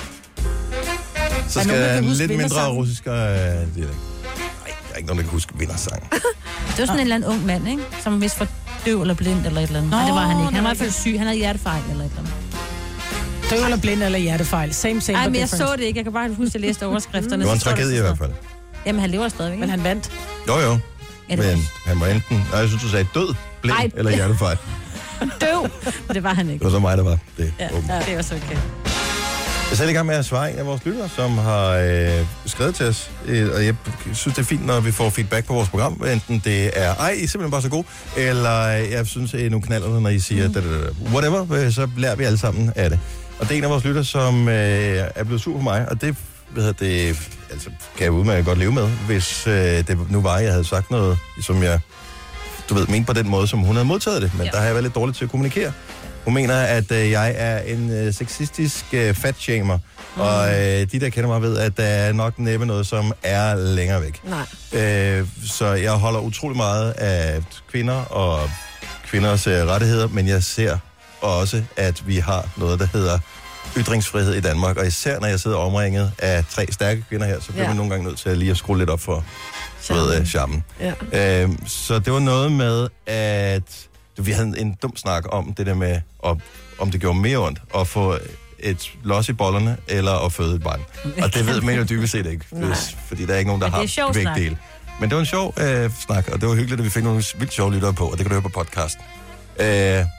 Så skal der lidt mindre russisk... Øh, det er ikke. Nej, der er ikke nogen, der kan huske vindersangen. Det var sådan en eller anden ung mand, ikke? Som vist var døv eller blind eller et eller andet. Nej, det var han ikke. Han var i hvert fald syg. Han havde hjertefejl eller et eller andet. Døv eller blind eller hjertefejl. Same, same, Ej, men jeg så det ikke. Jeg kan bare huske, at jeg læste overskrifterne. Det var en tragedie i hvert fald. Jamen, han lever stadigvæk. Men han vandt. Jo, jo. Men han var enten... Nej, jeg synes, du sagde død, blind Ej. eller hjertefejl. Døv. Men det var han ikke. Det var så mig, der var det. Ja, ja. Det var så okay. Jeg er selv i gang med at svare en af vores lyttere, som har øh, skrevet til os, øh, og jeg synes, det er fint, når vi får feedback på vores program, enten det er, ej, I er simpelthen bare så god, eller jeg synes, I er nogle knaller, når I siger, mm. da, da, da, whatever, øh, så lærer vi alle sammen af det. Og det er en af vores lytter, som øh, er blevet sur på mig, og det, ved jeg, det altså, kan jeg udmærket godt leve med, hvis øh, det nu var, jeg havde sagt noget, som jeg, du ved, mente på den måde, som hun havde modtaget det, men ja. Der har jeg været lidt dårligt til at kommunikere. Hun mener, at øh, jeg er en øh, sexistisk øh, fatshamer, mm. og øh, de, der kender mig, ved, at der er nok næppe noget, som er længere væk. Nej. Øh, så jeg holder utrolig meget af kvinder og kvinders øh, rettigheder, men jeg ser også, at vi har noget, der hedder ytringsfrihed i Danmark, og især når jeg sidder omringet af tre stærke kvinder her, så bliver ja. man nogle gange nødt til at lige at skrue lidt op for charmen. Ja. Øh, så det var noget med, at vi havde en dum snak om det der med, op, om det gjorde mere ondt at få et los i bollerne, eller at føde et barn. Og det ved man jo dybest set ikke, hvis, fordi der er ikke nogen, der har begge dele. Men det var en sjov øh, snak, og det var hyggeligt, at vi fik nogle vildt sjove lyttere på, og det kan du høre på podcasten. Øh,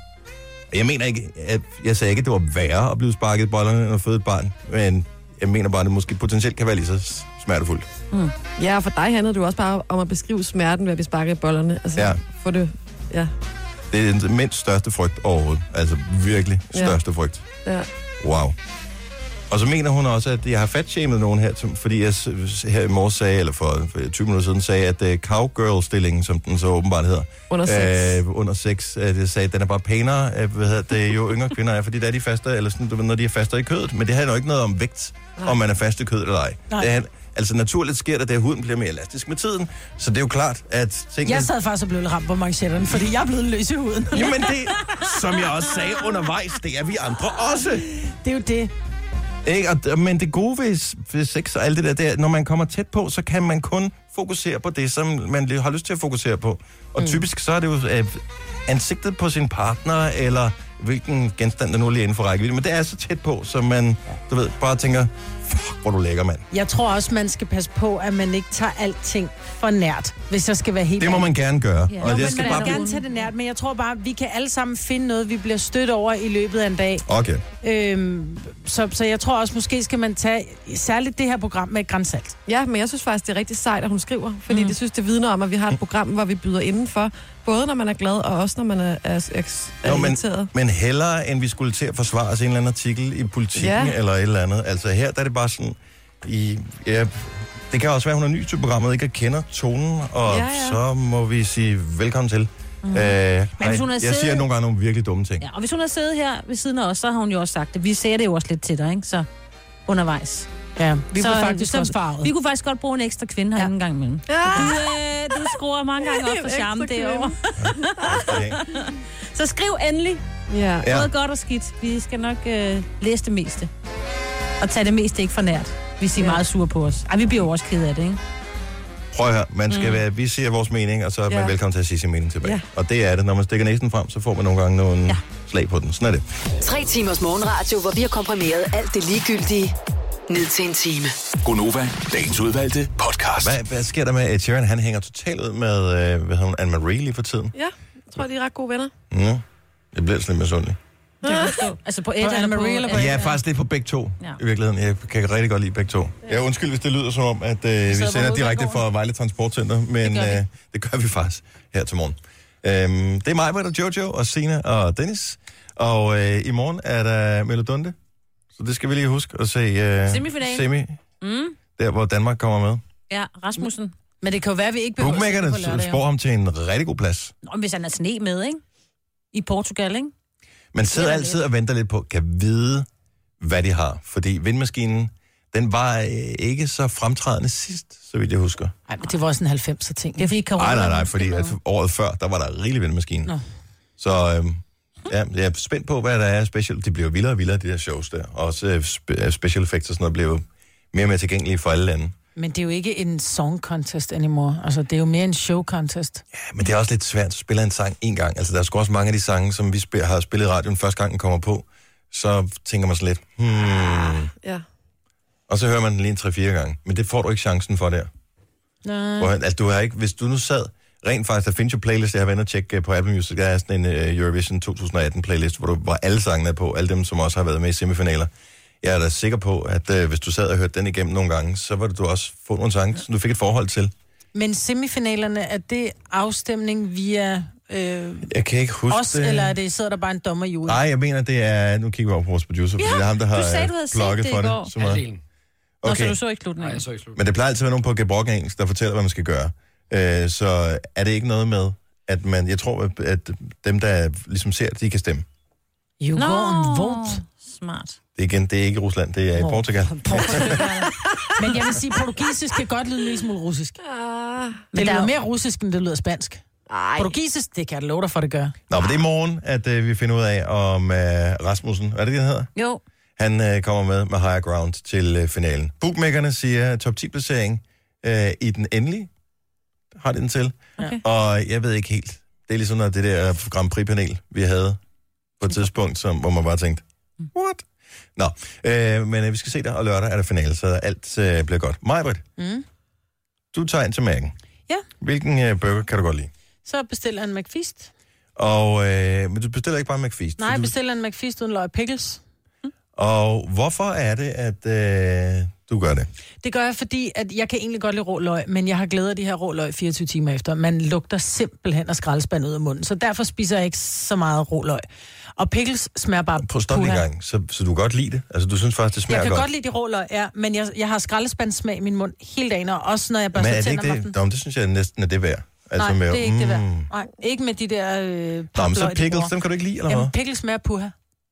jeg mener ikke, at jeg sagde ikke, at det var værre at blive sparket i bollerne, end at føde et barn, men jeg mener bare, at det måske potentielt kan være lige så smertefuldt. Mm. Ja, og for dig handlede det jo også bare om at beskrive smerten ved at blive sparket i bollerne. Altså, ja. For det, ja. Det er den mindst største frygt overhovedet. Altså virkelig største ja. frygt. Ja. Wow. Og så mener hun også, at jeg har fatshamed nogen her, fordi jeg her i morges sagde, eller for tyve minutter siden sagde, at uh, cowgirl-stillingen, som den så åbenbart hedder, under sex, uh, under sex uh, det sagde, at den er bare pænere, uh, hvad hedder det, jo yngre kvinder er, fordi der er de faste, eller sådan, du ved, når de er faste i kødet. Men det handler jo ikke noget om vægt, Nej. om man er fast i kødet eller ej. Det er, altså naturligt sker der det, at huden bliver mere elastisk med tiden, så det er jo klart, at tingene... Jeg sad faktisk og blev ramt på manchetterne, fordi jeg er blevet løs i huden. Jamen det, som jeg også sagde undervejs, det er vi andre også. Det er jo det. Ikke? Og, men det gode ved, ved sex og alt det der, det er, når man kommer tæt på, så kan man kun fokusere på det, som man har lyst til at fokusere på. Og mm. typisk så er det jo øh, ansigtet på sin partner, eller hvilken genstand, der nu er lige inden for rækkevidde. Men det er så tæt på, så man, du ved, bare tænker, fuck, hvor du lækker, mand. Jeg tror også, man skal passe på, at man ikke tager alting for nært, hvis jeg skal være helt Det må ærlig. man gerne gøre. Ja. Og Nå, jeg skal man bare gerne tage det nært, men jeg tror bare, vi kan alle sammen finde noget, vi bliver stødt over i løbet af en dag. Okay. Øhm, så, så jeg tror også, måske skal man tage særligt det her program med et gran salt. Ja, men jeg synes faktisk, det er rigtig sejt, at hun skriver, fordi mm. det synes, det vidner om, at vi har et program, hvor vi byder indenfor, både når man er glad, og også når man er, er, er, er Nå, men, irriteret. Men hellere, end vi skulle til at forsvare os en eller anden artikel i Politikken, ja. eller et eller andet. Altså her, der er det bare sådan, i, ja, det kan også være, at hun er ny til programmet, ikke kender tonen, og ja, ja. så må vi sige velkommen til. Mm. Øh, jeg siddet... siger nogle gange nogle virkelig dumme ting. Ja, og hvis hun har siddet her ved siden af os, så har hun jo også sagt det. Vi ser det jo også lidt til dig, ikke? Så undervejs. Ja, vi så, kunne faktisk så, farvet. Vi kunne faktisk godt bruge en ekstra kvinde her ja. en gang imellem. Ja. Du, øh, du skruer mange gange op for charme derovre. Okay. Så skriv endelig. Ja. Noget godt og skidt. Vi skal nok øh, læse det meste. Og tage det meste ikke for nært. Hvis I er ja. meget sure på os. Ej, vi bliver jo også kede af det, ikke? Prøv at høre, man skal mm. være, vi siger vores mening, og så er man ja. velkommen til at sige sin mening tilbage. Ja. Og det er det. Når man stikker næsen frem, så får man nogle gange nogle ja. slag på den. Sådan er det. Tre timers morgenradio, hvor vi har komprimeret alt det ligegyldige ned til en time. Gonova, dagens udvalgte podcast. Hvad, hvad sker der med Ed Sheeran? Han hænger totalt ud med, øh, hvad hedder hun, Anne-Marie lige for tiden. Ja, jeg tror, de er ret gode venner. Ja, det bliver sådan lidt misundelig. Altså på Ed eller på Marie, eller på Ja, faktisk lidt på begge to, ja. i virkeligheden. Jeg kan rigtig godt lide begge to. Ja, ja undskyld, hvis det lyder som om, at øh, vi sender direkte fra Vejle Transportcenter, men det gør, øh, det gør vi faktisk her til morgen. Øhm, det er mig, Britt, Jojo og Sina og Dennis. Og øh, i morgen er der Melodunde. Så det skal vi lige huske at se øh, semifinalen. Semi, mm. der hvor Danmark kommer med. Ja, Rasmussen. Men det kan jo være, at vi ikke behøver at se på lørdag. Spår ham til en rigtig god plads. Nå, hvis han er sne med, ikke? I Portugal, ikke? Man sidder altid og venter lidt på, kan vide, hvad de har. Fordi vindmaskinen, den var øh, ikke så fremtrædende sidst, så vidt jeg husker. Nej, men det var også en halvfemser ting. Det er fordi corona. Nej, nej, nej, fordi at året før, der var der rigelig vindmaskine. Nå. Så øh, ja, jeg er spændt på, hvad der er special. Det bliver vildere og vildere, de der shows der. Også øh, spe- special effects og sådan noget bliver mere og mere tilgængelige for alle lande. Men det er jo ikke en song contest anymore. Altså, det er jo mere en show contest. Ja, men det er også lidt svært at spille en sang en gang. Altså, der er sgu også mange af de sange, som vi spil- har spillet i radioen første gang, den kommer på. Så tænker man sådan lidt, hmm. Ja. Og så hører man den lige en tre-fire gange. Men det får du ikke chancen for der. Nej. Hvor, altså, du har ikke, hvis du nu sad, rent faktisk, der findes jo playlist, jeg har været og tjekke på Apple Music, der er sådan en uh, Eurovision to tusind atten playlist, hvor, du, hvor alle sangene er på, alle dem, som også har været med i semifinaler. Jeg er da sikker på, at øh, hvis du sad og hørte den igennem nogle gange, så var det du også få nogle sange, som du fik et forhold til. Men semifinalerne, er det afstemning via øh, Jeg kan ikke huske os, det. eller er det, sidder der bare en dommer i ude? Nej, jeg mener, det er... Nu kigger vi over på vores producer, fordi Ja, det er ham, der har du sagde, du havde set blogget det for i det. går. Så meget. Halvdelen. Nå, så Okay, du så ikke slutningen? Nej, jeg så ikke slut. men det plejer altid at være nogen på gebrokken engelsk, der fortæller, hvad man skal gøre. Øh, så er det ikke noget med, at man... Jeg tror, at dem, der ligesom ser det, de kan stemme. You Nå, go and vote. smart. Det er igen, det er ikke i Rusland, det er i Nå. Portugal. Men jeg vil sige, portugisisk kan godt lyde en lille smule russisk. Ah, Det der lyder er jo- mere russisk, end det lyder spansk. ej. Portugisisk, det kan jeg love dig for, det gør. Nå, men det er i morgen, at øh, vi finder ud af, om øh, Rasmussen... Er det det, han hedder? Jo. Han øh, kommer med med higher ground til øh, finalen. Bookmakerne siger top ti-placering øh, i den endelige. Har det den til. Okay. Og jeg ved ikke helt. Det er ligesom når det der Grand Prix-panel, vi havde på et tidspunkt, som, hvor man bare tænkte, what? Nå, øh, men øh, vi skal se der, og lørdag er der finale, så alt øh, bliver godt. Majbrit, Mm. du tager ind til Mac'en. Ja. Hvilken øh, burger kan du godt lide? Så bestiller en McFeast. Og, øh, men du bestiller ikke bare McFeast. Nej, så jeg du, bestiller en McFeast uden løg og pickles. og hvorfor er det, at øh, du gør det? Det gør jeg, fordi at jeg kan egentlig godt lide rå løg, men jeg har glædet af de her rå løg fireogtyve timer efter. Man lugter simpelthen af skraldespand ud af munden, så derfor spiser jeg ikke så meget rå løg. Og pickles smager bare Prøv at stoppe en puha. gang, så, så du godt lide det? Altså, du synes faktisk, det smager Jeg kan godt? godt lide de rå løg, ja, men jeg, jeg har skraldespandssmag i min mund hele dagen, og også når jeg Men børster er det tænder ikke om det? aftenen. Nå, det synes jeg næsten er det værd. Altså Nej, med, det er ikke det værd. mm. Nej, ikke med de der øh, Nå, men papløg, så de pickles, bruger. dem kan du ikke lide, eller hvad? Jamen, pickles smager puha.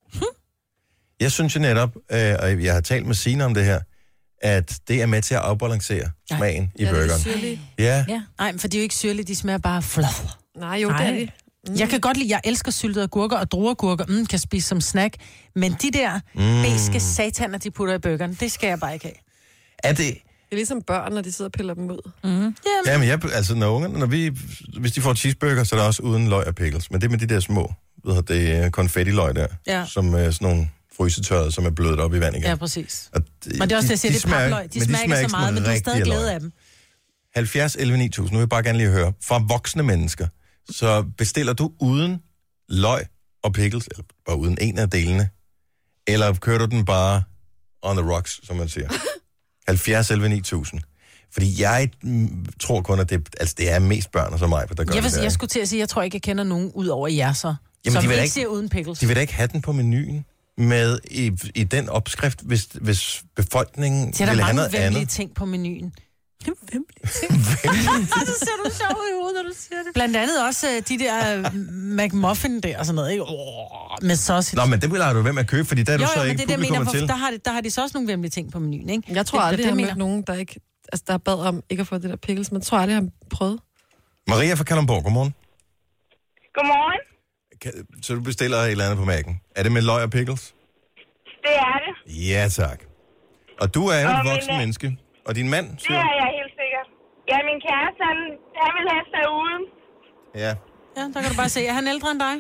Jeg synes jo netop, øh, og jeg har talt med Signe om det her, at det er med til at afbalancere smagen i Ja, det er burgeren. syrligt. Ja, Ja. Nej, for de er jo ikke syrlige, de smager bare flad. Nej, jo, det er det. Mm. Jeg kan godt lide, jeg elsker syltede agurker og drueagurker, mm, kan spise som snack, men de der mm. beske sataner, de putter i burgeren, det skal jeg bare ikke have. er det... Det er ligesom børn, når de sidder og piller dem ud. Mm. Ja, men jeg, altså når ungerne, når vi, hvis de får cheeseburger, så er det også uden løg og pickles. Men det med de der små, ved du, det er konfettiløg der, Ja. som er sådan nogle frysetørrede, som er blødet op i vand igen. Ja, præcis. Og Men det er også det, jeg siger, det er papløg. De, de smager ikke så meget, men du har stadig glæde af dem. halvfjerds elleve ni tusind, nu vil jeg bare gerne lige høre, fra voksne mennesker, så bestiller du uden løg og pickles, eller bare uden en af delene, eller kører du den bare on the rocks, som man siger? halvfjerds elleve ni tusind. Fordi jeg mm, tror kun, at det, altså det er mest børn som mig, der gør Jeg, det vil, der. jeg skulle til at sige, jeg tror ikke, jeg kender nogen ud over jer så, Jamen, som de vil ikke ikke- siger uden pickles. De vil da ikke have den på menuen med i, i den opskrift, hvis, hvis befolkningen Det er der ville have mange noget vemmelige andet. ting på menuen. Vemmelige ting. Så ser du sjov i hovedet, når du siger det. Blandt andet også øh, de der øh, McMuffin der og sådan noget, ikke? Oh, med sausage. Nå, men det vil jeg du være med at købe, fordi der er du jo, så jo, men ikke det er det, jeg publikummer mener, til. for der har, de, der har de så også nogle vemmelige ting på menuen, ikke? Jeg tror Det- aldrig, det jeg har mener. mødt nogen, der ikke... Altså, der har bad om ikke at få det der pickles, men jeg tror aldrig, jeg har prøvet. Maria fra Kalundborg, godmorgen. Godmorgen. Kan- Så du bestiller et eller andet på Mac'en. Er det med løg og pickles? Det er det. Ja, tak. Og du er jo Og et min, voksen øh, menneske. Og din mand, Det siger er jeg helt sikker. Ja, min kæreste, han, han vil have sig uden. Ja. Ja, der kan du bare se. Er han ældre end dig?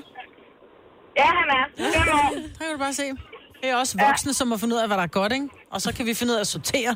Ja, han er. Fem år. Der kan du bare se. Det er også voksne, som har fundet ud af, hvad der er godt, ikke? Og så kan vi finde ud af at sortere.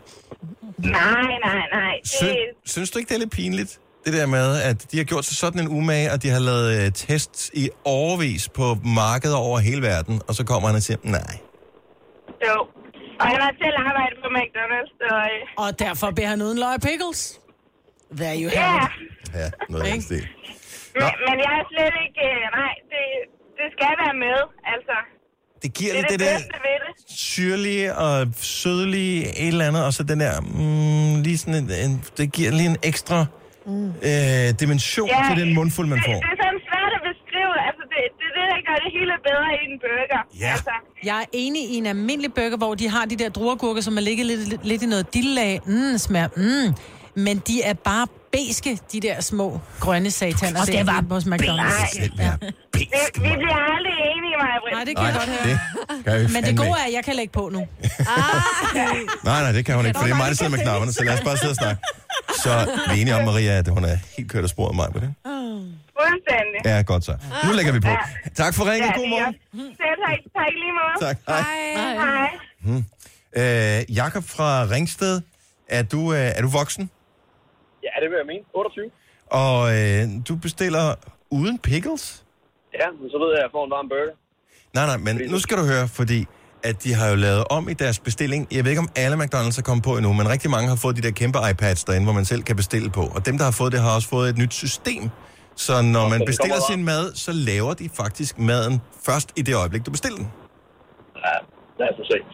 Nej, nej, nej. Sy- Det, synes du ikke, det er lidt pinligt? Det der med, at de har gjort sig sådan en umage, og de har lavet uh, tests i årevis på markeder over hele verden, og så kommer han og siger, nej. jo. Og han har selv arbejdet på McDonald's, så... Øh, Og derfor beder han uden løg og pickles. There you ja, have it. Ja, noget af den stil. men, men jeg er slet ikke... Øh, nej, det, det skal være med, altså. Det giver Det er lidt det det der bedste ved det. syrlige og sødlige et eller andet, og så den der, mm, lige sådan en, en, det giver lige en ekstra mm. øh, dimension Ja, til den mundfuld, man Det, får. det er sådan svært at beskrive. Altså, det, det er det, der gør det hele bedre i en burger. Ja. Altså, Jeg er enig i en almindelig burger, hvor de har de der druergurker, som er ligget lidt, lidt, lidt i noget dillag. Mm, smager. Mm. Men de er bare beske, de der små grønne sataner. Og det var vores McDonald's. Selv være vi, bedst, vi bliver aldrig enige, Maja. Nej, det kan Nej, jeg godt høre. det kan vi Men det fandme gode ikke. er, at jeg kan lægge på nu. Nej, nej, det kan hun ikke, for det er mig, der sidder med knapperne, så lad os bare sidde og snakke. Så vi er enige om, Maria, at hun er helt kørt af sporet af mig på det. Fuldstændig. Ja, godt så. Nu lægger vi på. Tak for ringen. God morgen. Selv tak, tak lige måde. Tak. Hej. Hej. Øh, Jakob fra Ringsted, er du, øh, er du voksen? Ja, det vil jeg mene. otteogtyve. Og øh, du bestiller uden pickles? Ja, men så ved jeg, at jeg får en varm burger. Nej, nej, men nu skal du høre, fordi at de har jo lavet om i deres bestilling. Jeg ved ikke, om alle McDonald's er kommet på endnu, men rigtig mange har fået de der kæmpe iPads derinde, hvor man selv kan bestille på. Og dem, der har fået det, har også fået et nyt system. Så når man bestiller sin mad, så laver de faktisk maden først i det øjeblik, du bestiller den. Ja, det er for sent.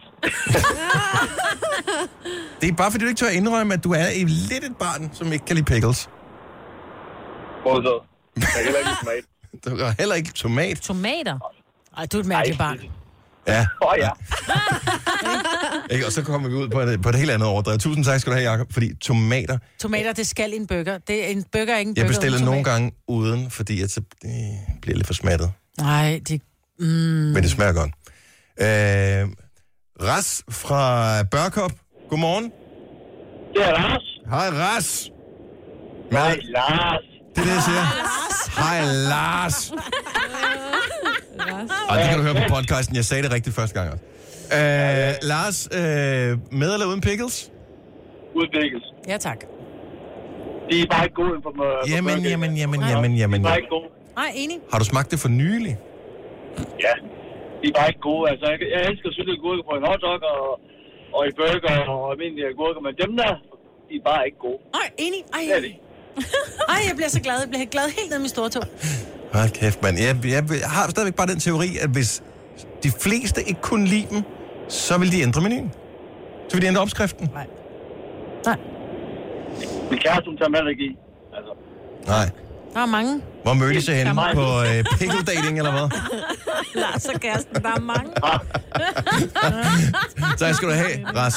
Det er bare fordi, du ikke tør at indrømme, at du er i lidt et barn, som ikke kan lide pickles. Hvor så? Jeg kan heller ikke lide tomat. Du har heller ikke tomat. Tomater? Ej, du er et mærkeligt barn. Ja. Åh, oh, ja. Ikke? Og så kommer vi ud på et, på et helt andet overdrev. Tusind tak skal du have, Jacob, fordi tomater... Tomater, det skal i en burger. Det er en burger er ikke en burger. Jeg bestiller nogle gange uden, fordi jeg, det bliver lidt for smattet. Nej, det... Mm. Men det smager godt. Øh, Ras fra Børkop. Godmorgen. Det er Lars. Hej, Ras. Hej, Lars. Det er det, jeg siger. Hej, Lars. Og det kan du høre på podcasten. Jeg sagde det rigtigt første gang også. Øh, Lars, øh, med eller uden pickles? Uden pickles. Ja, tak. De er bare ikke gode på mig. Jamen, jamen, jamen, jamen, jamen. De er bare ikke gode. Nej, enig. Har du smagt det for nylig? Ja, de er bare ikke gode. Altså, jeg, jeg elsker syltede gurker på en hotdog og, og i burger og almindelige gurker, men dem der, de er bare ikke gode. Nej, enig. Ej. Det er de. Ej, jeg bliver så glad. Jeg bliver glad helt ned i min store tog. Hold kæft, mand. Jeg, jeg har stadigvæk bare den teori, at hvis de fleste ikke kunne lide dem, så vil de ændre menuen. Så vil de ændre opskriften. Nej. Nej. Min kæreste, hun tager med allergi. Altså. Nej. Der er mange. Hvor mødtes I henne? På øh, pickle dating, eller hvad? Lars og kæresten, der er mange. Så skal du have, Ras.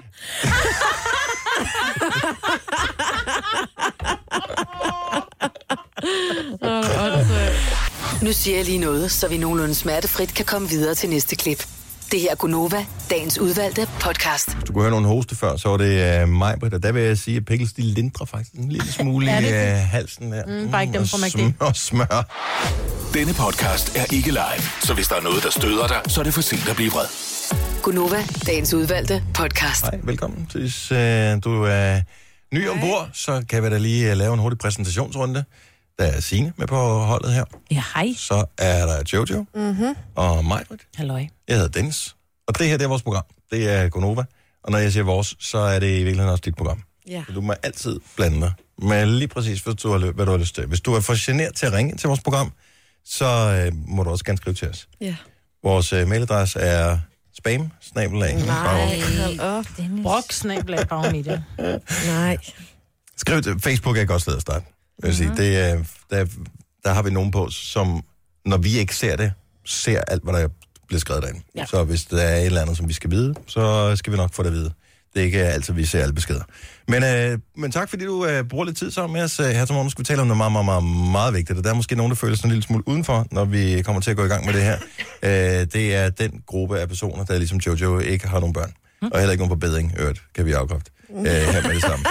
Nu siger jeg lige noget, så vi nogenlunde smertefrit kan komme videre til næste klip. Det her er Gunova, dagens udvalgte podcast. Du kunne høre nogle hoste før, så var det uh, mig, Britt, og der vil jeg sige, at pickles, de lindrer faktisk en lille smule i uh, halsen der. Mm, bare ikke dem fra McD. Smør, smør. Denne podcast er ikke live, så hvis der er noget, der støder dig, så er det for sent at blive vred. Gunova, dagens udvalgte podcast. Hej, velkommen. Hvis uh, du er ny ombord, så kan vi da lige uh, lave en hurtig præsentationsrunde. Der er Signe med på holdet her. Ja, hej. Så er der Jojo Mm-hmm. og mig, Britt. Halløj. Jeg hedder Dennis. Og det her, det er vores program. Det er Gonova. Og når jeg siger vores, så er det i virkeligheden også dit program. Ja. Du må altid blande dig med lige præcis, hvad du har, hvad du har lyst til. Hvis du er for genert til at ringe til vores program, så øh, må du også gerne skrive til os. Ja. Vores øh, mailadresse er spam snabelag. Nej, hold op. Brok, snabelag, bagmedia. Nej. Skriv til Facebook er et godt sted at starte. Jeg vil sige, det er, der, der har vi nogen på, som når vi ikke ser det, ser alt, hvad der bliver skrevet derinde. Ja. Så hvis der er et eller andet, som vi skal vide, så skal vi nok få det at vide. Det er ikke altid, vi ser alle beskeder. Men, øh, men tak, fordi du øh, bruger lidt tid sammen med os. Her til morgen skal vi tale om noget meget, meget, meget, meget vigtigt. Og der er måske nogen, der føler sig en lille smule udenfor, når vi kommer til at gå i gang med det her. øh, det er den gruppe af personer, der ligesom Jojo ikke har nogen børn. Mm. Og heller ikke nogen på bedring, øvrigt, kan vi afkræfte. Øh, her med det samme.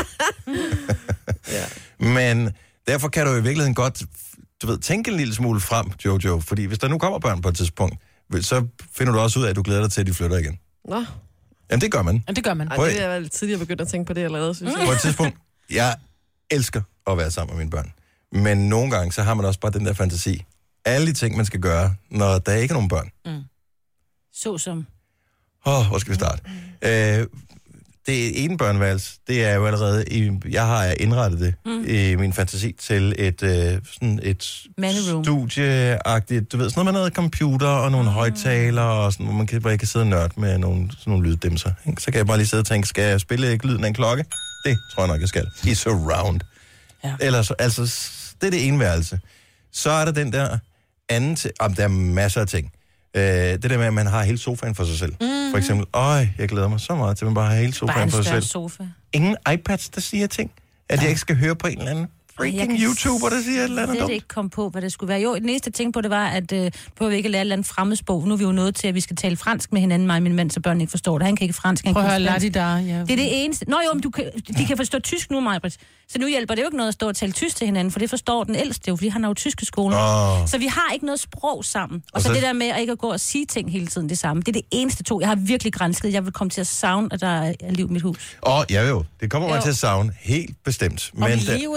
Ja. Men derfor kan du i virkeligheden godt, du ved, tænke en lille smule frem, Jojo. Fordi hvis der nu kommer børn på et tidspunkt, så finder du også ud af, at du glæder dig til, at de flytter igen. Nå. Jamen, det gør man. Ja, det gør man. Ej, det er jeg lidt tidligere begyndt at tænke på det allerede, synes jeg. På et tidspunkt, jeg elsker at være sammen med mine børn. Men nogle gange, så har man også bare den der fantasi. Alle de ting, man skal gøre, når der ikke er nogen børn. Mm. Så som... Åh, oh, hvor skal vi starte? Mm. Øh, det ene børneværelse, det er jo allerede, i, jeg har indrettet det mm. i min fantasi til et, øh, sådan et studieagtigt, du ved, sådan noget med noget computer og nogle mm. højtalere, og sådan, hvor man kan, hvor jeg kan sidde og nørde med nogle, sådan nogle lyddæmser. Så kan jeg bare lige sidde og tænke, skal jeg spille ikke lyden af en klokke? Det tror jeg nok, jeg skal. I surround. Ja. Ellers, altså, det er det ene værelse. Så er der den der anden, til, om der er masser af ting. Øh, det der med, at man har hele sofaen for sig selv. Mm-hmm. For eksempel, øj, jeg glæder mig så meget til, at man bare har hele sofaen for sig selv. Sofa. Ingen iPads, der siger ting. At ja. jeg ikke skal høre på en eller anden freaking YouTuber, der siger et eller andet dumt. Jeg ikke kom på, hvad det skulle være. Jo, den eneste ting på det var, at øh, på vi ikke lære et eller andet fremmedsprog. Nu er vi jo nået til, at vi skal tale fransk med hinanden, mig og min mand, så børnene ikke forstår det. Han kan ikke fransk, han Prøv kan at høre, fransk. der, ja. Det er det eneste. Nå jo, men du kan, de kan forstå tysk nu, Majbrit. Så nu hjælper det jo ikke noget at stå og tale tysk til hinanden, for det forstår den ældste jo, fordi han har jo tyske skoler. Oh. Så vi har ikke noget sprog sammen. Og, og så, så det der med at ikke at gå og sige ting hele tiden det samme. Det er det eneste to. Jeg har virkelig grænsket. Jeg vil komme til at savne, at der er liv i mit hus. Åh, oh, ja jo. Det kommer man til at savne helt bestemt. Og men livet og det der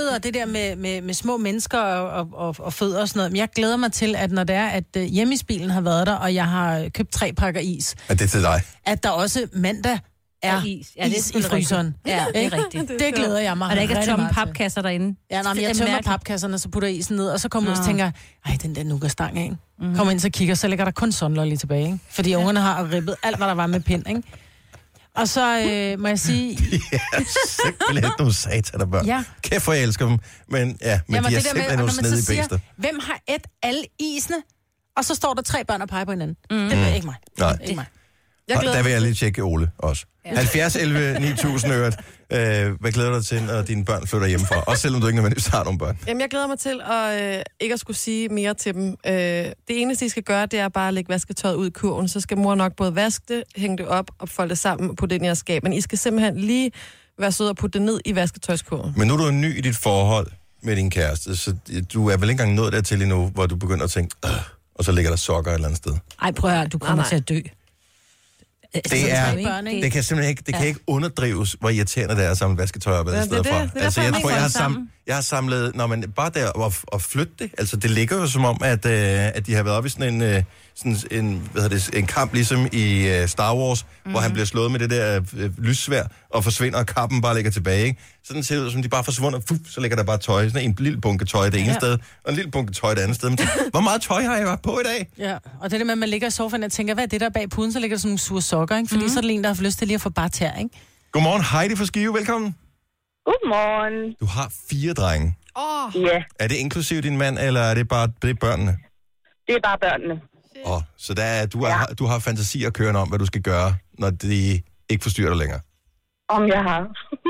med, med, med små mennesker og, og, og, og fødder og sådan noget. Men jeg glæder mig til, at når det er, at uh, hjemmesbilen har været der, og jeg har købt tre pakker is. Er det til dig? At der også mandag er ja, is, ja, is i fryseren. Ja, det er rigtigt. Det glæder jeg mig. Og der ikke er tomme papkasser derinde. Ja, nej, men jeg tømmer papkasserne, så putter isen ned, og så kommer jeg ud og tænker, ej, den der nougat-stang, ikke? Mm. Kommer ind, så kigger, så ligger der kun sundlolly tilbage, ikke? Fordi ja. ungerne har ribbet alt, hvad der var med pind, ikke? Og så øh, må jeg sige... Ja, simpelthen nogle sataner børn. Ja. Kæft, for jeg elsker dem. Men ja, men Jamen, de er det der simpelthen med, nogle snedige bæster. Hvem har et alle isene? Og så står der tre børn og peger på hinanden. Mm. Det er ikke mig. Nej. Det er ikke mig. Jeg der vil jeg lige tjekke Ole også. Ja. halvfjerds elleve ni tusind øret. Øh, hvad glæder du dig til, når dine børn flytter hjemmefra? Også selvom du ikke nødvendigvis har nogle børn. Jamen, jeg glæder mig til at øh, ikke at skulle sige mere til dem. Øh, det eneste, de skal gøre, det er bare at lægge vasketøjet ud i kurven. Så skal mor nok både vaske det, hænge det op og folde det sammen på det her skab. Men I skal simpelthen lige være søde og putte det ned i vasketøjskurven. Men nu er du ny i dit forhold med din kæreste, så du er vel ikke engang nået dertil endnu, hvor du begynder at tænke, øh, og så ligger der sokker et eller andet sted. Ej, prøv at høre, du kommer nej, nej. til at dø. Det, er, det kan simpelthen ikke, det ja. kan ikke underdrives, hvor irriterende det er at samle vasketøj op et ja, sted fra. Det, det altså, jeg tror, jeg har, sam, jeg har samlet, når man bare der og, og flytte det, altså det ligger jo som om, at, øh, at de har været oppe i sådan en, øh, sådan en, hvad det, en kamp, ligesom i øh, Star Wars, mm-hmm. hvor han bliver slået med det der øh, lyssvær, og forsvinder, og kappen bare ligger tilbage, ikke? Sådan ser det ud, som de bare forsvunder, fuh, så ligger der bare tøj, sådan en lille bunke tøj det ene ja. sted, og en lille bunke tøj det andet sted. Men hvor meget tøj har jeg på i dag? Ja, og det der med, at man ligger i sofaen og tænker, hvad er det der bag puden, så ligger der sådan nogle sure sokker, ikke? Fordi mm-hmm. så er det en, der har lyst til lige at få bare tær, ikke? Godmorgen, Heidi fra Skive, velkommen. Godmorgen. Du har fire drenge. Åh. Oh. Ja. Er det inklusiv din mand, eller er det bare det er børnene? Det er bare børnene. Åh, oh, så der er, du, har, ja. du har fantasier kørende om, hvad du skal gøre, når de ikke forstyrrer dig længere. Om jeg har.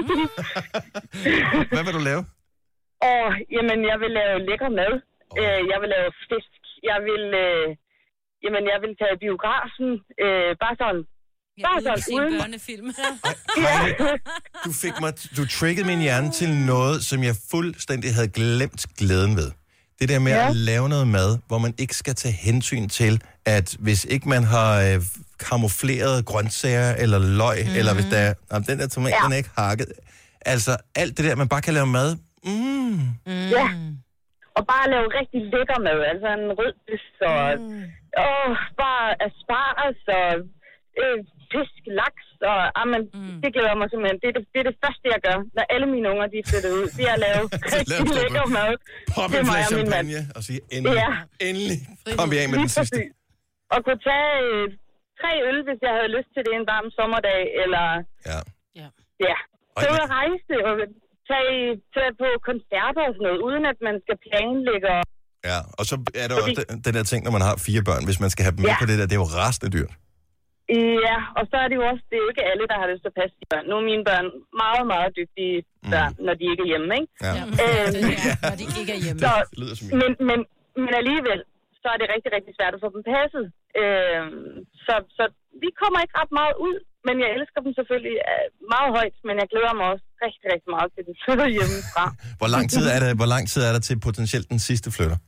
Hvad vil du lave? Åh, oh, jamen, jeg vil lave lækker mad. Oh. Uh, jeg vil lave fisk. Jeg vil, uh, jamen, jeg vil tage biografen. Uh, bare sådan. Bare sådan uden. En børnefilm. Ja. Du fik mig, du triggede min hjerne til noget, som jeg fuldstændig havde glemt glæden ved. Det der med ja. at lave noget mad, hvor man ikke skal tage hensyn til, at hvis ikke man har øh, kamufleret grøntsager eller løg, mm-hmm. eller hvis der er, den der tomat, ja. den er ikke hakket. Altså alt det der, man bare kan lave mad. Mm. Mm. Ja, og bare lave rigtig lækker mad. Altså en rød fisk og mm. åh, bare asparges og øh, fisk, laks og amen, mm. det glæder mig simpelthen. Det er det, det er det første, jeg gør, når alle mine unger de flytter ud. Det er at lave rigtig lækker mad. Pop en flaske champagne og sige, endelig, ja. endelig kom vi af med den sidste. Og kunne tage øh, tre øl, hvis jeg havde lyst til det en varm sommerdag, eller ja. Ja. Så ud at rejse og tage, tage på koncerter og sådan noget, uden at man skal planlægge. Ja, og så er der Fordi... også den, den der ting, når man har fire børn, hvis man skal have dem med ja. på det der, det er jo rasende dyrt. Ja, og så er det jo også, det er jo ikke alle, der har lyst til at passe de børn. Nu er mine børn meget, meget dygtige børn, mm. når de ikke er hjemme, ikke? Ja. Øhm, ja, når de ikke er hjemme. Så, det lyder som men, men, men alligevel, så er det rigtig, rigtig svært at få dem passet. Øhm, så, så vi kommer ikke ret meget ud, men jeg elsker dem selvfølgelig meget højt, men jeg glæder mig også rigtig, rigtig meget til, at de flytter hjemmefra. Hvor lang tid er der, hvor lang tid er der til potentielt den sidste flytter?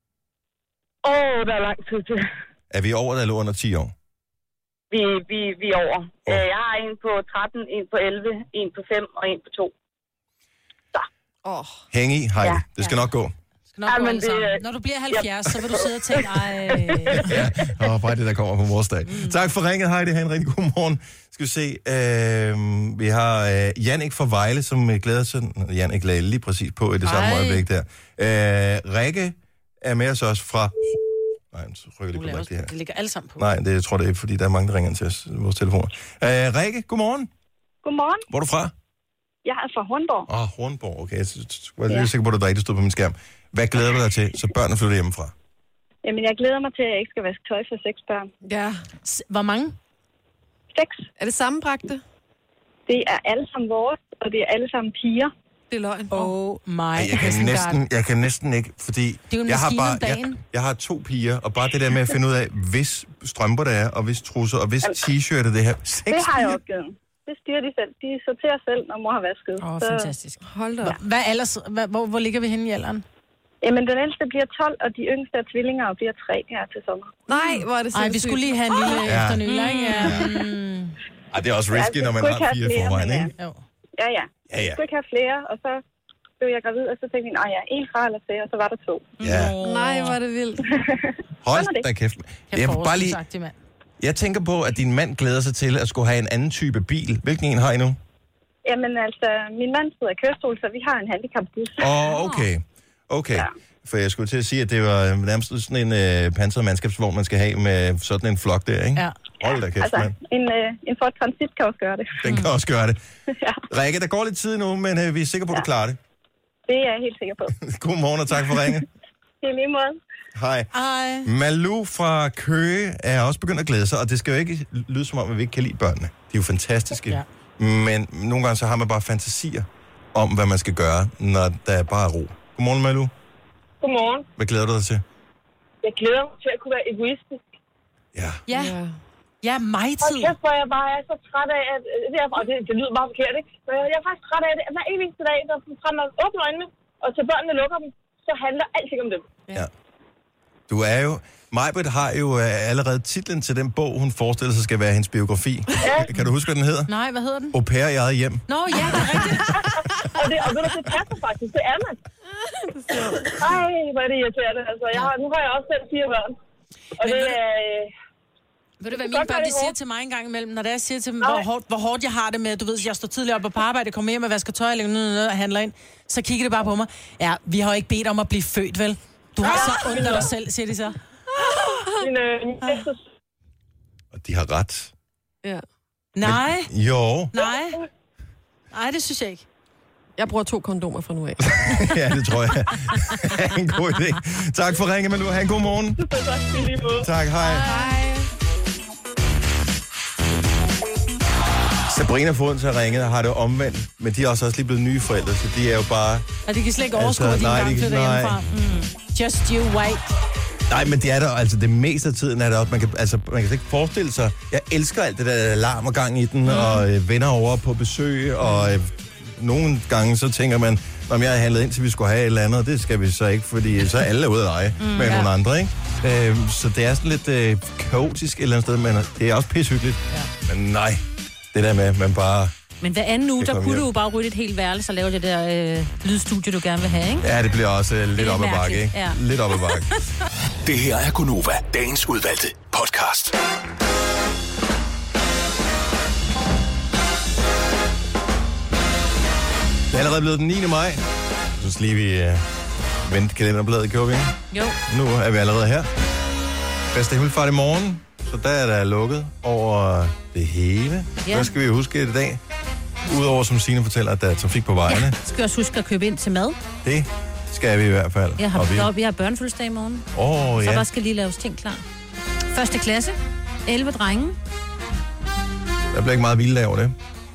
Åh, oh, der er lang tid til. Er vi over eller under ti år? Vi, vi, vi er over. Oh. Jeg har en på tretten, en på elleve, en på fem og en på to. Så. Oh. Hæng i, Heidi. Ja. Det skal ja. nok gå. Nok ja, men det, når du bliver halvfjerds, ja. så vil du sidde og tænke, ej... ja, og bare det, der kommer på morsdag. Mm. Tak for ringet, Heidi. Ha' en rigtig god morgen. Skal vi se, øh, vi har øh, Jannik fra Vejle, som glæder sig. Jannik lagde lige præcis på i det ej. samme øjeblik der. Øh, Rikke er med os også fra... Nej, så rykker det på også, her. Det ligger alle sammen på. Nej, det jeg tror det er, fordi der er mange, der ringer til os, vores telefoner. Øh, Rikke, godmorgen. Godmorgen. Hvor er du fra? Jeg er fra Hornborg. Åh, oh, Hornborg, okay. Jeg var lige ja. sikker på, at det var rigtigt, stod på min skærm. Hvad glæder du dig til, så børnene flytter hjemmefra? Jamen, jeg glæder mig til, at jeg ikke skal vaske tøj for seks børn. Ja. Hvor mange? Seks. Er det sammenbragte? Det er alle sammen vores, og det er alle sammen piger. Det er løgn. Oh my. Jeg kan, næsten, jeg kan næsten ikke, fordi jeg har, bare, jeg, jeg har to piger, og bare det der med at finde ud af, hvis strømper der er, og hvis trusser, og hvis t-shirt er det her. Seks det har jeg opgivet. Det styrer de selv. De sorterer selv, når mor har vasket. Åh, oh, så... fantastisk. Hold da op. Ja. Hvad ellers, hvad, hvor, hvor ligger vi henne i alderen? Jamen, den ældste bliver tolv, og de yngste er tvillinger og bliver tre her til sommer. Nej, hvor er det sindssygt. Ej, vi skulle lige have en lille oh. efternyler, ikke? Ja. Mm. Ej, det er også risky, ja, når man har fire forvejen, ikke? Ja, ja. Ja, ja. Vi skulle ikke have flere, og så blev jeg gravid, og så tænkte jeg, nej, jeg er en far eller til, og så var der to. Ja. Nej, hvor er det vildt. Hold da kæft. Jeg, Jeg, jeg, bare lige, jeg tænker på, at din mand glæder sig til at skulle have en anden type bil. Hvilken en har I nu? Jamen altså, min mand sidder i kørestol, så vi har en handicapbus. Åh, oh, okay. Okay. Ja. For jeg skulle til at sige, at det var nærmest sådan en øh, pansret mandskabsvogn, man skal have med sådan en flok der, ikke? Ja. Hold da kæft, altså, mand. en, øh, en Ford Transit kan også gøre det. Den kan også gøre det. Ja. Rikke, der går lidt tid nu, men øh, vi er sikre på, at ja. du klarer det. Det er jeg helt sikker på. Godmorgen, og tak for ringe. Det er lige måde. Hej. Hej. Malou fra Køge er også begyndt at glæde sig, og det skal jo ikke lyde som om, at vi ikke kan lide børnene. De er jo fantastiske. Ja. Men nogle gange så har man bare fantasier om, hvad man skal gøre, når der er bare ro. Godmorgen, Malou. Godmorgen. Hvad glæder du dig til? Jeg glæder mig til at kunne være egoistisk. Ja. Ja. Ja, mig tid. Og kæft, hvor jeg bare er så træt af, at det, er, og det, det lyder bare forkert, ikke? Men jeg er faktisk træt af det, at hver eneste dag, der fra man åbner øjnene, og til børnene lukker dem, så handler alting om dem. Ja. Du er jo... Majbrit har jo uh, allerede titlen til den bog, hun forestiller sig skal være hendes biografi. Ja. Kan du huske, hvad den hedder? Nej, hvad hedder den? Au pair i eget hjem. Nå, ja, det er rigtigt. og det, og ved du, det passer faktisk. Det er man. Ej, hvor er det irriterende. Altså, jeg har, nu har jeg også selv fire børn. Og det er... Øh, ved du, hvad mine børn de siger til mig en gang imellem, når jeg siger til dem, hvor hårdt, hvor hårdt jeg har det med, du ved, jeg står tidligere op på arbejde, kommer hjem og vasker tøj, eller noget, og handler ind, så kigger det bare på mig. Ja, vi har jo ikke bedt om at blive født, vel? Du har så ondt af dig selv, siger de så. Min, øh, min og de har ret. Ja. Nej. Men, jo. Nej. Nej, det synes jeg ikke. Jeg bruger to kondomer fra nu af. Ja, det tror jeg er en god idé. Tak for ringen, Malou. Ha' en god morgen. Tak, hej. Hej. Sabrina Foden har ringet og har det omvendt, men de er også, også lige blevet nye forældre, så de er jo bare... Og de kan slet ikke overskue, altså, at de engang flytter hjemmefra. Mm. Just you wait. Nej, men det er der, altså det meste af tiden er der også, man kan, altså, man kan slet ikke forestille sig, jeg elsker alt det der alarm og gang i den, mm. og øh, venner over på besøg, og øh, nogle gange så tænker man, om jeg har handlet ind til vi skulle have et eller andet, det skal vi så ikke, fordi så er alle ude at lege mm, med ja. nogle andre, ikke? Øh, så det er sådan lidt øh, kaotisk et eller andet sted, men det er også pishyggeligt. Ja. Men nej, det der med, at man bare... Men hver anden uge, der kunne du jo bare rydde et helt værelse og lave det der øh, lydstudie, du gerne vil have, ikke? Ja, det bliver også øh, lidt op ad bakke, ikke? Ja. Lidt op ad bakke. Det her er Gunova, dagens udvalgte podcast. Det er allerede blevet den niende maj. Så lige vi øh, vente kalenderbladet, gjorde vi, ikke? Jo. Nu er vi allerede her. Bedste himmelfart i morgen, så der er der lukket over det hele. Ja. Hvad skal vi huske i dag? Udover, som Signe fortæller, at der er trafik på vejene. Ja, skal vi også huske at købe ind til mad. Det skal vi i hvert fald. Jeg har, vi... vi har børnefødselsdag i morgen. Åh, oh, så ja. der skal lige laves ting klar. Første klasse. elleve drenge. Der bliver ikke meget vildt over det.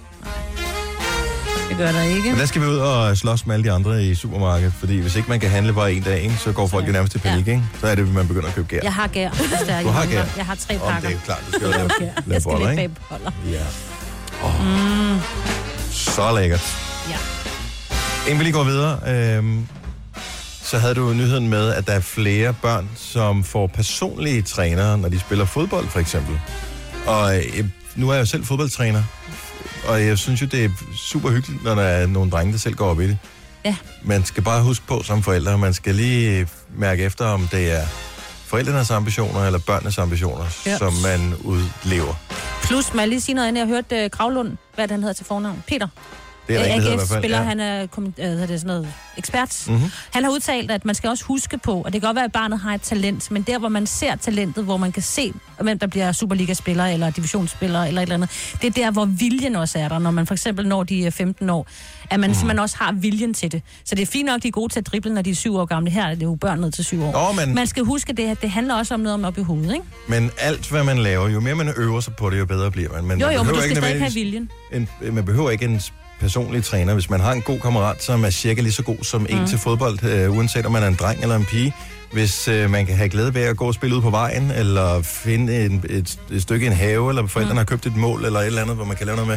Det gør der ikke. Men der skal vi ud og slås med alle de andre i supermarkedet, fordi hvis ikke man kan handle bare en dag, ikke, så går folk jo nærmest til panik, ja. ikke? Så er det, man begynder at købe gær. Jeg har gær. Du har gær? Jeg har tre pakker. Om det er klart, du skal lave, lave jeg skal boller, lidt ikke? bagboller. Ja. Oh. Mm. Så lækkert. Ja. Inden vi lige går videre, øhm, så havde du nyheden med, at der er flere børn, som får personlige trænere, når de spiller fodbold, for eksempel. Og øh, nu er jeg jo selv fodboldtræner, og jeg synes jo, det er super hyggeligt, når der er nogle drenge, der selv går op i det. Ja. Man skal bare huske på som forældre, man skal lige mærke efter, om det er forældrenes ambitioner eller børnenes ambitioner, ja. som man udlever. Plus, må jeg lige sige noget andet. Jeg har hørt uh, Gravlund, hvad han hedder til fornavn. Peter. Det er rigtigt, i hvert fald. Spiller, ja. han er, kom, uh, er det sådan noget ekspert. Mm-hmm. Han har udtalt, at man skal også huske på, og det kan godt være, at barnet har et talent, men der, hvor man ser talentet, hvor man kan se, hvem der bliver Superliga-spiller eller divisionsspiller eller et eller andet, det er der, hvor viljen også er der, når man for eksempel når de er femten år, at man, mm. man også har viljen til det. Så det er fint nok, de er gode til at drible, når de er syv år gamle. Her er det jo børn ned til syv år. Nå, men... Man skal huske, det, at det handler også om noget om op i hovedet, ikke? Men alt, hvad man laver, jo mere man øver sig på det, jo bedre bliver man. Men jo, man jo, men du skal ikke stadig have viljen. En, man behøver ikke en personlig træner. Hvis man har en god kammerat, som er cirka lige så god som mm. en til fodbold, øh, uanset om man er en dreng eller en pige, hvis øh, man kan have glæde ved at gå og spille ud på vejen, eller finde en, et, et stykke i en have, eller forældrene mm. har købt et mål, eller et eller andet, hvor man kan lave noget med.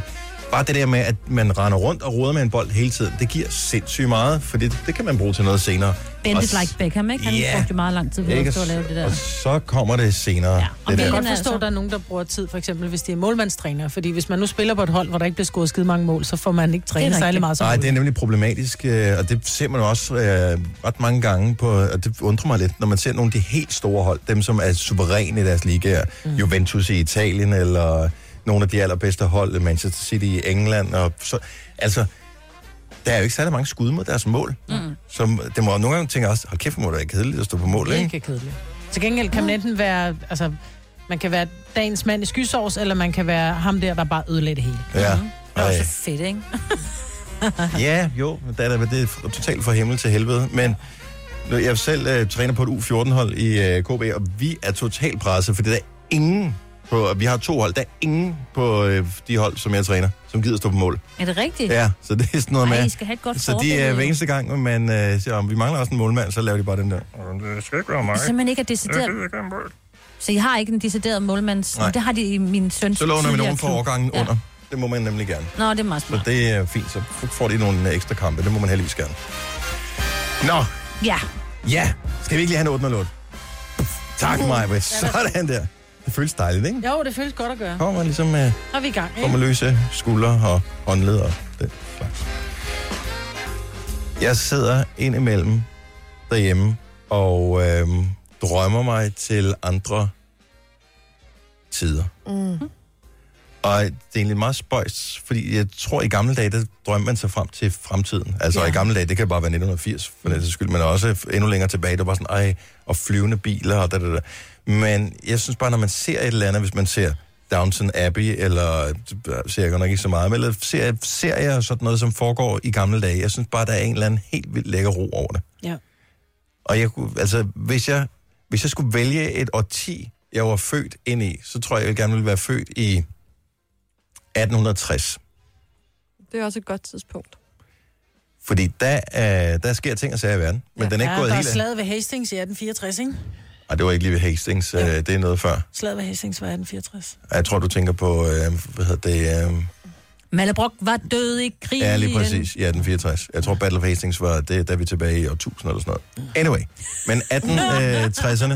bare det der med, at man render rundt og roder med en bold hele tiden, det giver sindssygt meget, for det, det kan man bruge til noget senere. Bendit like Beckham, ikke? Han Ja. brugte meget lang tid på at stå og lave det der. Og så kommer det senere. Ja. Og Det jeg kan der. godt forstå, at der er nogen, der bruger tid, for eksempel hvis de er målmandstræner. Fordi hvis man nu spiller på et hold, hvor der ikke bliver scoret skide mange mål, så får man ikke træne særlig meget som Nej, mål. det er nemlig problematisk, øh, og det ser man jo også øh, ret mange gange på, og det undrer mig lidt, når man ser nogle af de helt store hold, dem som er suveræne i deres ligaer, mm. Juventus i Italien, eller nogle af de allerbedste hold, Manchester City i England, og så, altså, der er jo ikke særlig mange skud mod deres mål. Mm. Som, det må nogle gange tænke også, hold kæft, må det være kedeligt at stå på mål, Det er ikke? ikke kedeligt. Til gengæld kan man enten være, altså, man kan være dagens mand i skysovs, eller man kan være ham der, der bare ødelægger det hele. Ja. Det er også fedt, ikke? Ja, jo, det er, det er totalt fra himmel til helvede, men jeg selv øh, træner på et U fjorten-hold i øh, K B, og vi er totalt presset, for det er ingen på, vi har to hold, der er ingen på øh, de hold, som jeg træner, som gider stå på mål. Er det rigtigt? Ja, så det er sådan noget Ej, med, I skal have et godt så de forbillede. øh, hver eneste gang, man øh, siger, om vi mangler også en målmand, så laver de bare den der. Det skal ikke være mig. Simpelthen ikke er decideret. Så I har ikke en decideret målmands... Nej. Det har de i min søns Så låner vi tidligere nogen for klub. årgangen Ja. under. Det må man nemlig gerne. Nå, det er meget Så smart. det er fint, så får de nogle ekstra kampe. Det må man heldigvis gerne. Nå, Ja. ja. Skal vi ikke lige have en otte nul otte? Tak, Maja. Sådan der. Det føles dejligt, ikke? Jo, det føles godt at gøre. Kommer ligesom med, Så er vi i gang, kommer ikke? løse skuldre og håndled og den slags. Jeg sidder indimellem derhjemme og øhm, drømmer mig til andre tider. Mm. Og det er egentlig meget spøjs, fordi jeg tror, i gamle dage, der drømte man sig frem til fremtiden. Altså ja. I gamle dage, det kan bare være nitten firs, for den skyld, men også endnu længere tilbage, der var sådan, ej, og flyvende biler og da, da, da. Men jeg synes bare, når man ser et eller andet, hvis man ser Downton Abbey, eller ser jeg godt nok ikke så meget, men eller ser, ser jeg sådan noget, som foregår i gamle dage, jeg synes bare, der er en eller anden helt vildt lækker ro over det. Ja. Og jeg kunne, altså, hvis jeg, hvis jeg skulle vælge et årti, jeg var født ind i, så tror jeg, jeg gerne ville være født i atten tres. Det er også et godt tidspunkt. Fordi der, øh, der sker ting og sager i verden, men ja, den er ikke ja, gået der helt... er slaget ved Hastings i atten fireogtres, ikke? Ej, det var ikke lige ved Hastings, øh, det er noget før. Slaget ved Hastings var atten fireogtres. Jeg tror, du tænker på, øh, hvad hedder det... Øh, Mallebrok var død i krigen. ja, lige præcis, i atten fireogtres. Jeg tror, Battle of Hastings var det, da vi er tilbage i år tusind eller sådan noget. Anyway, men atten tresserne,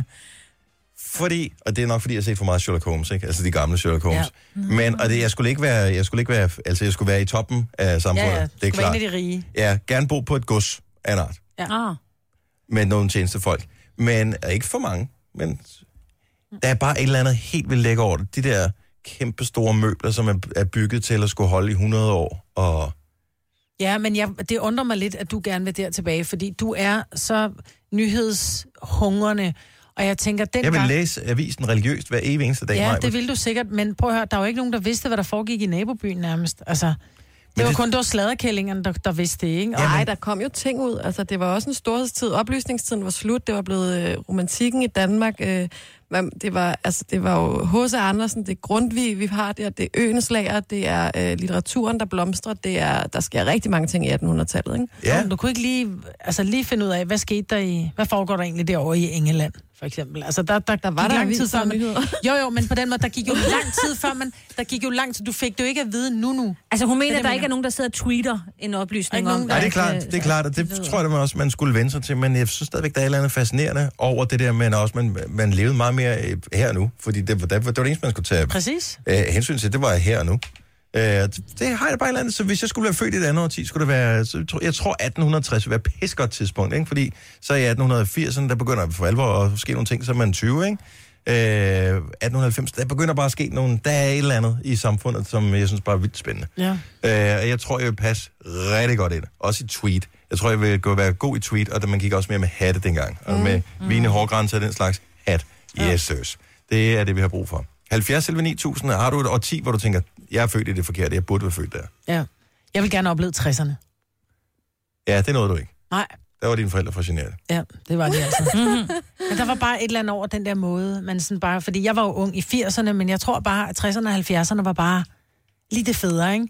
fordi, og det er nok fordi, jeg har set for meget Sherlock Holmes, ikke? Altså de gamle Sherlock Holmes. Ja. Men, og det, jeg skulle ikke være, jeg skulle ikke være, altså jeg skulle være i toppen af samfundet. Ja, ja. Det er Skulle være klart. en af de rige. Ja, gerne bo på et gods af en art. Ja. Ah. Med nogle tjenestefolk. Men ikke for mange. Men der er bare et eller andet helt vildt lækker over det. De der kæmpe store møbler, som er, er bygget til at skulle holde i hundrede år. Og Ja, men jeg, det undrer mig lidt, at du gerne vil der tilbage, fordi du er så nyhedshungrende, og jeg tænker, den jeg vil gang... læse avisen religiøst hver evig eneste dag. Ja, Maja. det vil du sikkert, men prøv at høre, der var jo ikke nogen, der vidste, hvad der foregik i nabobyen nærmest. Altså, det Men var det- kun det var sladderkællingerne, der, der vidste det, ikke? Og, Nej, der kom jo ting ud. Altså, det var også en storhedstid. Oplysningstiden var slut. Det var blevet øh, romantikken i Danmark. Øh, man, det, var, altså, det var jo H C. Andersen, det er Grundtvig, vi har der. Det er Øenslager, det er øh, litteraturen, der blomstrer. Det er, der sker rigtig mange ting i attenhundredetallet, ikke? Ja. Du kunne ikke lige, altså lige finde ud af, hvad skete der i... Hvad foregår der egentlig derovre i England, for eksempel? Altså, der, der, der var gik der lang tid aviser før og man... nyheder. Jo, jo, men på den måde, der gik jo lang tid før man... Der gik jo lang tid. Du fik det jo ikke at vide nu nu. Altså, hun mener, Det er at der det, ikke er nogen, der sidder og tweeter en oplysning Ikke om... nogen, Nej, det er at, klart, øh, det er klart, og det tror jeg da også, man skulle vende sig til, men jeg synes stadigvæk, der er et eller andet fascinerende over det der, men også, man, man levede meget mere øh, her og nu, fordi det, det, det var det eneste, man skulle tage Præcis. øh, hensyn til, det var her og nu. Øh, det, det har jeg da bare et eller andet, så hvis jeg skulle være født i et andet årti, skulle det være, så, jeg tror- jeg tror atten tres vil være et pissegodt tidspunkt, ikke? Fordi så i atten firserne, der begynder for alvor at ske nogle ting, så er man tyve, ikke? Øh, atten halvfems, der begynder bare at ske nogle, der er et eller andet i samfundet, som jeg synes bare er vildt spændende. Ja. Øh, og jeg tror, jeg vil passe rigtig godt ind. Også i tweet. Jeg tror, jeg vil gå være god i tweet, og man gik også mere med hatte dengang. Og med mm. vine hårgrænser og den slags hat. Yes, sirs. Det er det, vi har brug for. halvfjerds eller ni tusind, har du et årti, hvor du tænker, jeg er født i det forkerte, jeg burde være født der. Ja. Jeg vil gerne opleve tresserne. Ja, det nåede du ikke. Nej. Der var dine forældre for generet. Ja, det var det altså. Mm-hmm. Men der var bare et eller andet over den der måde, man sådan bare, fordi jeg var jo ung i firserne, men jeg tror bare, at tresserne og halvfjerdserne var bare lige det federe, ikke?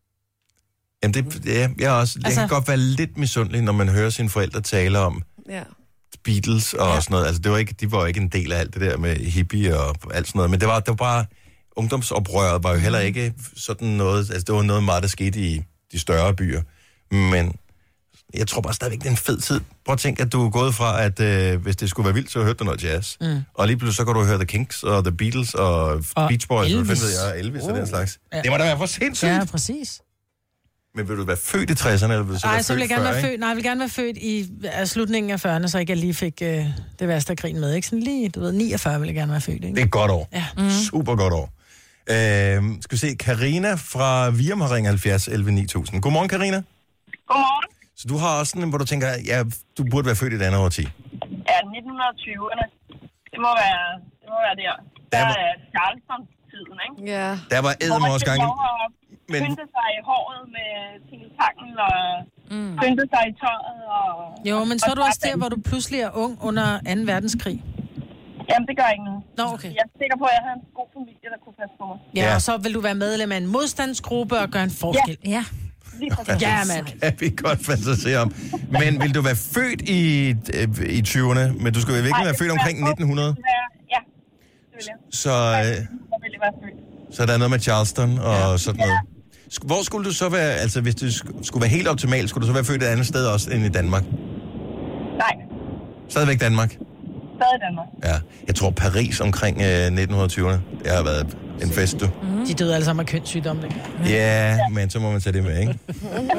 Jamen, det, ja, jeg, er også, altså, jeg kan godt være lidt misundelig, når man hører sine forældre tale om Ja. Beatles og ja. sådan noget. Altså, det var ikke, de var jo ikke en del af alt det der med hippie og alt sådan noget, men det var, det var bare ungdomsoprøret var jo heller ikke sådan noget, altså det var noget meget, der skete i de større byer, men jeg tror bare stadigvæk, det er en fed tid. Prøv at tænke, at du er gået fra, at øh, hvis det skulle være vildt, så hørte du noget jazz. Mm. Og lige pludselig så kan du høre The Kinks og The Beatles og, og Beach Boys, og Elvis, og, Elvis oh. og den slags. Ja. Det må da være for sindssygt. Ja, præcis. Men vil du være født i tresserne, eller vil du så Ej, være så vil jeg født gerne før, være ikke? født. Nej, jeg vil gerne være født i altså, slutningen af fyrrerne, så ikke jeg lige fik øh, det værste af krigen med. Ikke? Sådan lige, du ved, niogfyrre vil jeg gerne være født. Ikke? Det er et godt år. Ja. Mm. Super godt år. Øh, skal vi se, Karina fra Virum har ringet halvfjerds elleve ni tusind. Godmorgen, Karina. Godmorgen. Så du har også sådan, hvor du tænker, ja, du burde være født i et andet årti. Ja, nitten tyverne. Det må være, det må være der. Der er Charleston-tiden, ikke? Ja. Der var eddermame også gange. Men pynte sig i håret med tingeltangen og mm. pynte sig i tøjet. Og, jo, men så er du også der, hvor du pludselig er ung under anden verdenskrig. Jamen, det gør ikke noget. Nå, okay. Jeg er sikker på, at jeg havde en god familie, der kunne passe på mig. Ja, ja, og så vil du være medlem af en modstandsgruppe og gøre en forskel. Ja. Ja. Ja, mand. Kan vi godt fantasere om. Men vil du være født i, i tyverne, men du skulle virkelig være født omkring nitten hundrede? Ja, det vil jeg. Så, jeg vil være født. Så der er noget med Charleston og ja. sådan noget. Hvor skulle du så være, altså hvis det skulle være helt optimalt, skulle du så være født et andet sted også end i Danmark? Nej. Stadigvæk Danmark? Stadig Danmark. Ja, jeg tror Paris omkring øh, nitten tyverne, det har været en fest, du. Mm. De døde alle sammen af kønssygdomme, ikke? Ja, ja, men så må man tage det med, ikke?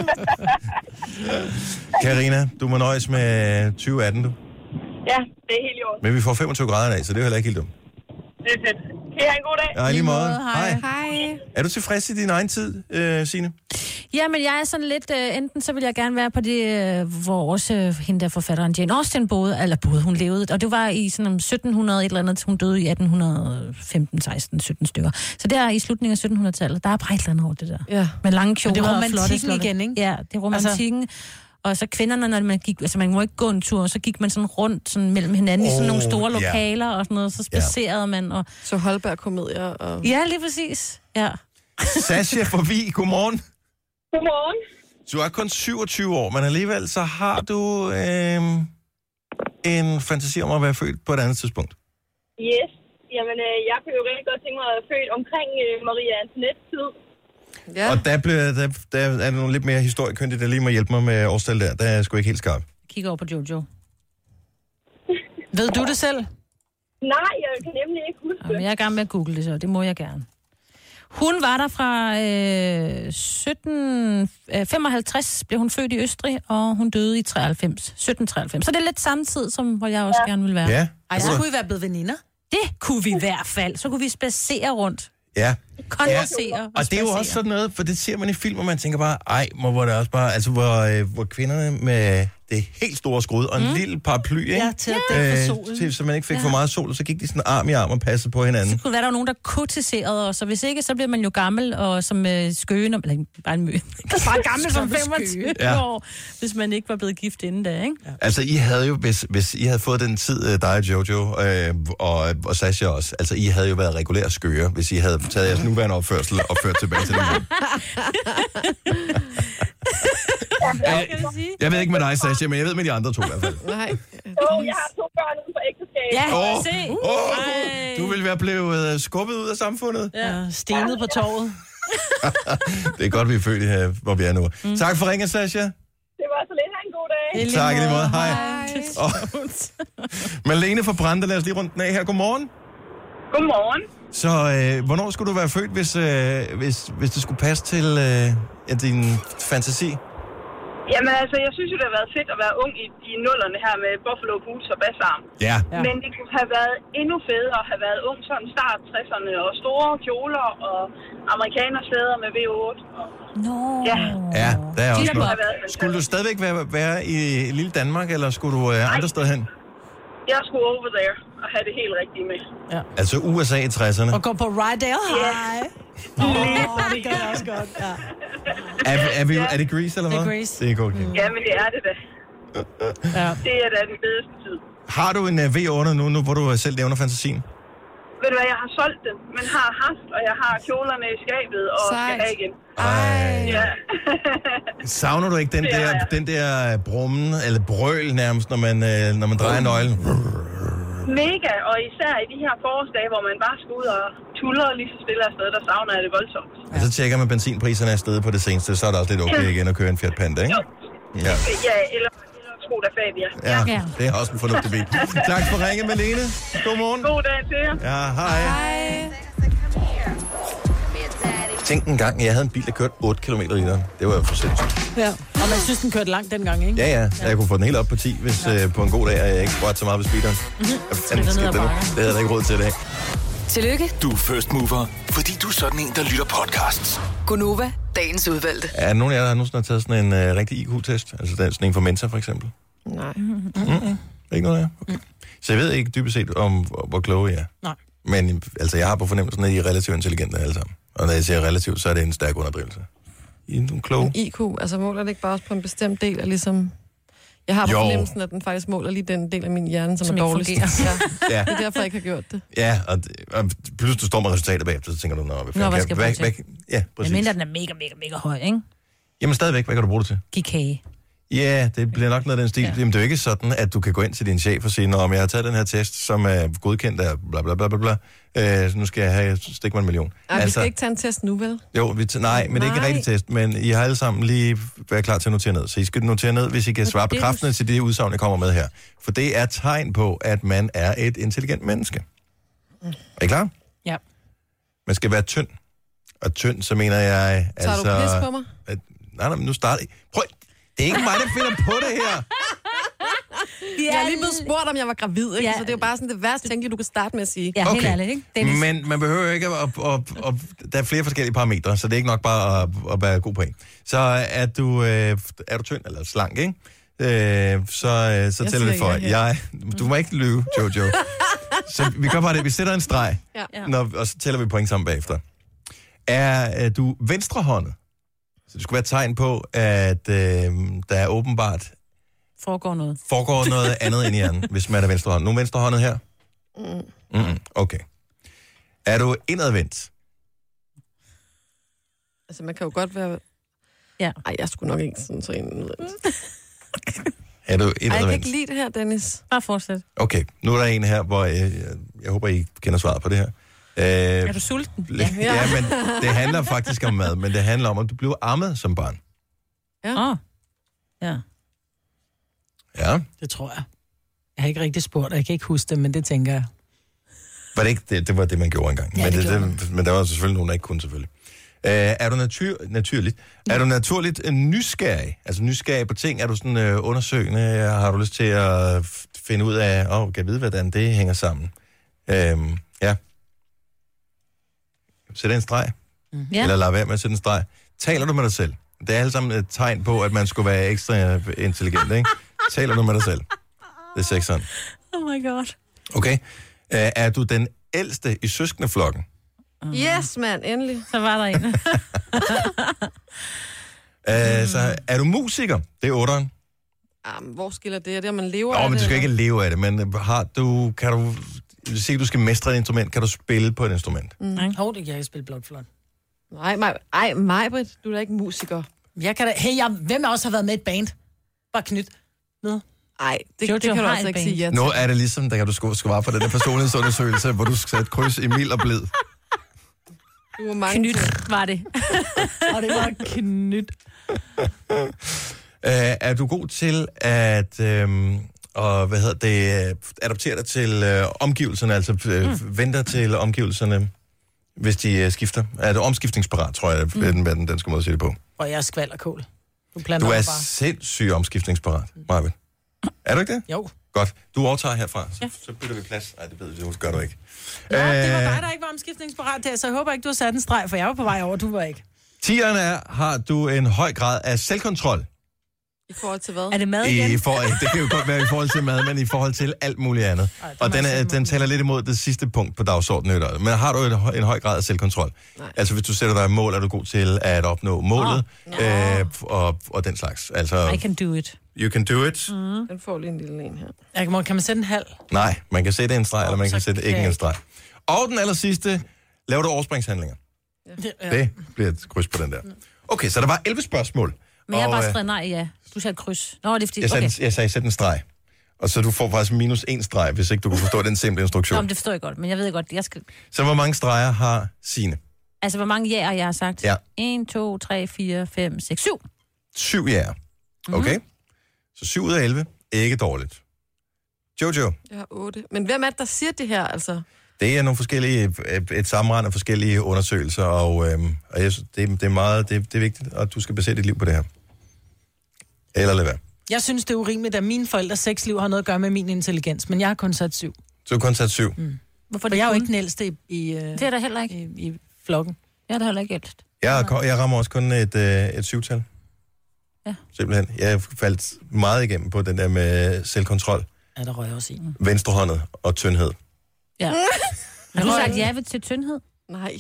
Karina, du må nøjes med tyve atten, du. Ja, det er helt i orden. Men vi får femogtyve grader af, så det er heller ikke helt dumt. Det er fedt. Kan I have en god dag? Ja, lige måde. Hej. Hej. Er du tilfreds i din egen tid, øh, Signe? Ja, men jeg er sådan lidt, øh, enten så vil jeg gerne være på det, øh, hvor også øh, hende der forfatteren Jane Austen boede, eller boede, hun levede, og det var i sådan om sytten hundrede et eller andet, hun døde i atten femten, seksten, sytten stykker. Så der i slutningen af syttenhundredetallet, der er bare et eller andet over det der. Ja. Med lange kjoler det er og flotte, romantikken flotte. igen, ikke? Ja, det er romantikken. Altså, og så kvinderne, når man gik, altså man må ikke gå en tur, så gik man sådan rundt sådan mellem hinanden oh, i sådan nogle store lokaler yeah. og sådan noget, så spacerede yeah. man. Og... Så Holberg-komedier og... Ja, lige præcis. Ja. Sasha fra Vig, godmorgen. Godmorgen. Du er kun syvogtyve år, men alligevel så har du øh, en fantasi om at være født på et andet tidspunkt. Yes. Jamen, øh, jeg kunne jo rigtig godt tænke mig at være født omkring øh, Maria Antoinette-tid. Ja. Og der, bliver, der, der er der nogle lidt mere historiekyndige, der lige må hjælpe mig med årstal der. Der er jeg sgu ikke helt skarp. Kig over på Jojo. Ved du det selv? Nej, jeg kan nemlig ikke huske det. Jamen, jeg er i gang med at google det, så det må jeg gerne. Hun var der fra øh, sytten femoghalvtreds, blev hun født i Østrig, og hun døde i treoghalvfems, sytten treoghalvfems. Så det er lidt samme tid, som hvor jeg også ja. gerne vil være. Ja. Ej, så kunne vi være blevet veninder. Det kunne vi i hvert fald. Så kunne vi spacere rundt. Ja. Konversere ja. og, og det er jo også sådan noget, for det ser man i film, og man tænker bare, ej, må hvor det også bare, altså hvor, øh, hvor kvinderne med det helt store skrud, og en mm. lille paraply, ikke? Ja, til at dække for solen. Til, så man ikke fik ja. for meget sol, og så gik de sådan arm i arm og passede på hinanden. Så kunne være der nogen, der kotiserede os, og hvis ikke, så bliver man jo gammel, og som øh, skøen, eller bare en mø. Bare gammel som femogtyve ja. år, hvis man ikke var blevet gift inden da, ikke? Ja. Altså, I havde jo, hvis, hvis I havde fået den tid, dig og Jojo, øh, og, og Sasha også, altså, I havde jo været regulære skøre, hvis I havde taget jeres nuværende opførsel og ført tilbage til den. jeg, jeg ved ikke med dig, Sasha, men jeg ved med de andre to i hvert fald. Nej. Jo, jeg har to børn uden for ægteskab. Ja, oh, se. Oh, du ville være blevet skubbet ud af samfundet. Ja, stenet på torvet. Det er godt, vi er født her, hvor vi er nu. Mm. Tak for ringen, Sasha. Det var så lidt. Ha' en god dag. Tak i lige måde. Hej. Oh. Malene fra Brande, lad os lige rundt den af her. Godmorgen. Godmorgen. Så øh, hvornår skulle du være født, hvis, øh, hvis, hvis det skulle passe til øh, ja, din fantasi? Jamen altså, jeg synes jo, det har været fedt at være ung i, i nullerne her med Buffalo Boots og bassarm. Ja. ja. Men det kunne have været endnu federe at have været ung sådan start tresserne og store kjoler og amerikanersæder med V otte. Og... No. Ja. Ja, der er også noget. Skulle du stadigvæk være, være i lille Danmark, eller skulle du øh, andre steder hen? Jeg skulle over there og have det helt rigtigt med. Ja. Altså U S A i tresserne. Og gå på Rydell High. Åh, oh, det gør jeg også godt, ja. Er, er, vi, er det Grease, eller hvad? Det er Grease. Det er godt. Ja, men det er det da. Ja. Det er da den bedste tid. Har du en uh, V otte nu, nu, hvor du selv nævner fantasien? Ved du hvad, jeg har solgt dem, men har haft, og jeg har kjolerne i skabet, og Sejt. Skal have igen. Ej. Ja. Savner du ikke den der, den der brummen, eller brøl nærmest, når man, øh, når man drejer nøglen? Mega, og især i de her forårsdage, hvor man bare skal ud og tuller lige så stille afsted, der savner jeg det voldsomt. Ja. Og så tjekker man benzinpriserne afsted på det seneste, så er det også lidt okay igen at køre en Fiat Panda, ikke? Jo. Ja, ja eller, eller Skoda Fabia. Ja, ja, det er også en fornuftig bil. Tak for ringe, Malene. Godmorgen. God dag til jer. Ja, hej. Hej. Tænk en gang, jeg havde en bil, der kørte otte kilometer i literen. Det var jo for sindssygt. Ja, og man synes, den kørte langt dengang, ikke? Ja, ja. Jeg kunne få den helt op på ti, hvis ja. øh, på en god dag, jeg ikke rørte så meget ved speederen. Mm-hmm. Det, det havde jeg ikke råd til i dag. Tillykke. Du er first mover, fordi du er sådan en, der lytter podcasts. Gunova, dagens udvalgte. Er der nogen af jer, der har nogensinde taget sådan en øh, rigtig I Q-test? Altså den, sådan en for Mensa, for eksempel? Nej. Mm-hmm. Ikke noget af jer? Okay. Så jeg ved ikke dybest set, om hvor kloge I er. Nej. Men altså, jeg har på fornemmelsen, at I er relativt intelligente alle sammen. Og når jeg siger relativt, så er det en stærk underdrivelse. I er nogle kloge. I Q, altså måler det ikke bare også på en bestemt del af ligesom... Jeg har på jo. fornemmelsen, at den faktisk måler lige den del af min hjerne, som, som er dårligst. Ja. Ja. Det er derfor, jeg ikke har gjort det. Ja, og, og pludselig du står med resultatet bagefter, så tænker du, nå, hvad, nå, hvad skal jeg bruge til? Ja, præcis. Jeg mener, den er mega, mega, mega høj, ikke? Jamen stadigvæk, hvad kan du bruge det til? Giv kage. Ja, det bliver nok noget af den stil. Ja. Jamen, det er jo ikke sådan, at du kan gå ind til din chef og sige, om jeg har taget den her test, som er godkendt af bla bla bla bla bla, øh, så nu skal jeg have stik mig en million. Ej, altså, vi skal ikke tage en test nu, vel? Jo, vi t- nej, men nej. Det er ikke en rigtig test, men I har alle sammen lige været klar til at notere ned. Så I skal notere ned, hvis I kan svare bekræftende til det udsagn, jeg kommer med her. For det er tegn på, at man er et intelligent menneske. Mm. Er I klar? Ja. Man skal være tynd. Og tynd, så mener jeg... Tager altså, du pis på mig? At, nej, nej, men nu starter jeg. Prøv, det er ikke mig, der finder på det her. Jeg er lige blevet spurgt, om jeg var gravid, ikke? Ja. Så det er jo bare sådan det værste tænkelige, du kan starte med at sige. Ja, okay. Helt ærligt, ikke? Dennis. Men man behøver jo ikke at, at, at, at... Der er flere forskellige parametre, så det er ikke nok bare at, at være god på en. Så er du, øh, er du tynd eller slank, ikke? Øh, så så tæller vi for. Jeg, jeg, du må ikke lyve, Jojo. Så vi gør bare det. Vi sætter en streg, ja. når, og så tæller vi point sammen bagefter. Er, er du venstrehåndet? Så det skulle være et tegn på, at øh, der er åbenbart... Foregår noget. Foregår noget andet end i hjernen, hvis man er venstrehåndet. Nogle venstrehåndet her? Mm. Mm-mm. Okay. Er du indadvendt? Altså, man kan jo godt være... Ja. Ej, jeg skulle nok ikke sådan så indadvendt. Er du indadvendt? Ej, jeg kan ikke lide det her, Dennis. Bare fortsæt. Okay, nu er der en her, hvor jeg, jeg, jeg håber, I kender svaret på det her. Øh, er du sulten? Ja. Ja, men det handler faktisk om mad, men det handler om, at du blev ammet som barn. Ja. Oh. Ja. Ja. Det tror jeg. Jeg har ikke rigtig spurgt, og jeg kan ikke huske det, men det tænker jeg. Var det ikke det? Det var det, man gjorde engang. Ja, men, det det, det, men der var selvfølgelig nogen, der ikke kunne, selvfølgelig. Uh, er du natur, naturligt? Ja. Er du naturligt uh, nysgerrig? Altså nysgerrig på ting? Er du sådan uh, undersøgende? Har du lyst til at finde ud af, åh, oh, kan jeg vide, hvordan det hænger sammen? Uh, ja. Sæt en streg. Mm. Ja. Eller lad være med at sætte en streg. Taler du med dig selv? Det er alle sammen et tegn på, at man skulle være ekstra intelligent, ikke? Taler du med dig selv? Det er sekseren. Oh my god. Okay. Uh, er du den ældste i søskendeflokken? Mm. Yes, mand, endelig. Så var der en. uh, så er du musiker? Det er otteren. Um, hvor skiller det? Er det, om man lever Nå, af det? men du skal eller? ikke leve af det, men har du, kan du, hvis ikke du skal mestre et instrument, kan du spille på et instrument? Mm. Nej, oh, det kan jeg ikke spille blokfløjt. Nej, Maj, ej, Majbrit, du er da ikke musiker. Jeg kan da, hey, jeg, hvem af os har været med i et band? Bare knyt. Nå. Ej, det, det kan du altså ikke sige ja til. Nu er det ligesom, der kan du svare på den der personlighedsundersøgelse, hvor du skal sætte kryds Emil og blid. Du var mange knyt, var det. Og det var knyt. Uh, er du god til at øhm, og, hvad hedder det, adaptere dig til øh, omgivelserne, altså øh, mm. venter til omgivelserne, hvis de øh, skifter? Er du omskiftningsparat, tror jeg, mm. er den, den danske måde at sige det på? Og jeg er skvalderkål. Du, du er bare. Sindssygt omskiftningsparat, Marvind. Er du ikke det? Jo. Godt. Du overtager herfra, så, ja. så bytter vi plads. Nej, det ved du, det gør du ikke. Nå, Æh... det var dig, der ikke var omskiftningsparat der, så jeg håber ikke, du har sat en streg, for jeg var på vej over, du var ikke. Tieren er, har du en høj grad af selvkontrol? I forhold til hvad? Er det mad igen? I for, det kan jo godt være i forhold til mad, men i forhold til alt muligt andet. Ej, og den, er, den taler lidt imod det sidste punkt på dagsordenen. Men har du en, en høj grad af selvkontrol? Nej. Altså hvis du sætter dig et mål, er du god til at opnå målet, oh. øh, og, og den slags. Altså, I can do it. You can do it. Mm. Den får lige en lille en her. Jeg kan, kan man sætte en halv? Nej, man kan sætte en streg, oh, eller man kan sætte ikke en streg. Og den aller sidste, laver du overspringshandlinger? Ja. Det bliver et kryds på den der. Okay, så der var elleve spørgsmål. Men jeg har bare skrevet nej, ja. Du sagde kryds. Nå, det er fordi... Jeg sagde, okay. jeg sagde sæt en streg. Og så du får faktisk minus en streg, hvis ikke du kan forstå den simple instruktion. Nå, men det forstår jeg godt, men jeg ved godt, jeg skal... Så hvor mange streger har Signe? Altså, hvor mange jæger jeg har sagt? Ja. en, to, tre, fire, fem, seks, syv. Syv jæger. Okay. Mm-hmm. Så syv ud af elleve. Ikke dårligt. Jojo? Jeg har otte. Men hvem er det, der siger det her, altså? Det er nogle forskellige, et sammenrend af forskellige undersøgelser, og, øhm, og jeg, det, det er meget, det, det er vigtigt, at du skal basere dit liv på det her. Eller lad være. Jeg synes, det er urimeligt, at mine forældres sexliv har noget at gøre med min intelligens, men jeg har kun sat syv. Så du har kun sat syv? Mm. Hvorfor? For jeg er jo ikke den ældste i, i, det er der heller ikke. i, i flokken. Jeg er der heller ikke ældst. Jeg, jeg rammer også kun et, et syvtal. Ja. Simpelthen. Jeg faldt meget igennem på den der med selvkontrol. Ja, der røg jeg også i. Venstrehåndet og tyndhed. Ja. Har du sagt ja til tyndhed? Nej.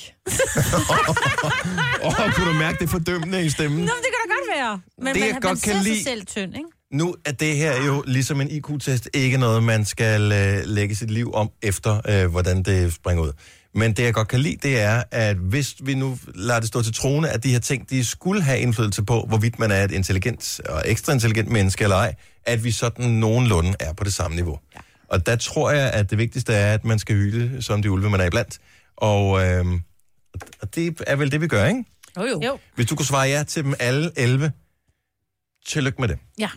Åh, oh, kunne du mærke det fordømmende i stemmen? Nå, det kan da godt være. Men det, man, jeg man godt ser kan sig lide, selv tynd, ikke? Nu er det her jo ligesom en I Q-test ikke noget, man skal øh, lægge sit liv om efter, øh, hvordan det springer ud. Men det, jeg godt kan lide, det er, at hvis vi nu lader det stå til troende, at de her ting, de skulle have indflydelse på, hvorvidt man er et intelligent og ekstra intelligent menneske eller ej, at vi sådan nogenlunde er på det samme niveau. Ja. Og der tror jeg, at det vigtigste er, at man skal hyle som de ulve, man er iblandt. Og, øh, og det er vel det, vi gør, ikke? Jo, jo. jo. Hvis du kunne svare ja til dem alle elleve, tillykke med det. Ja.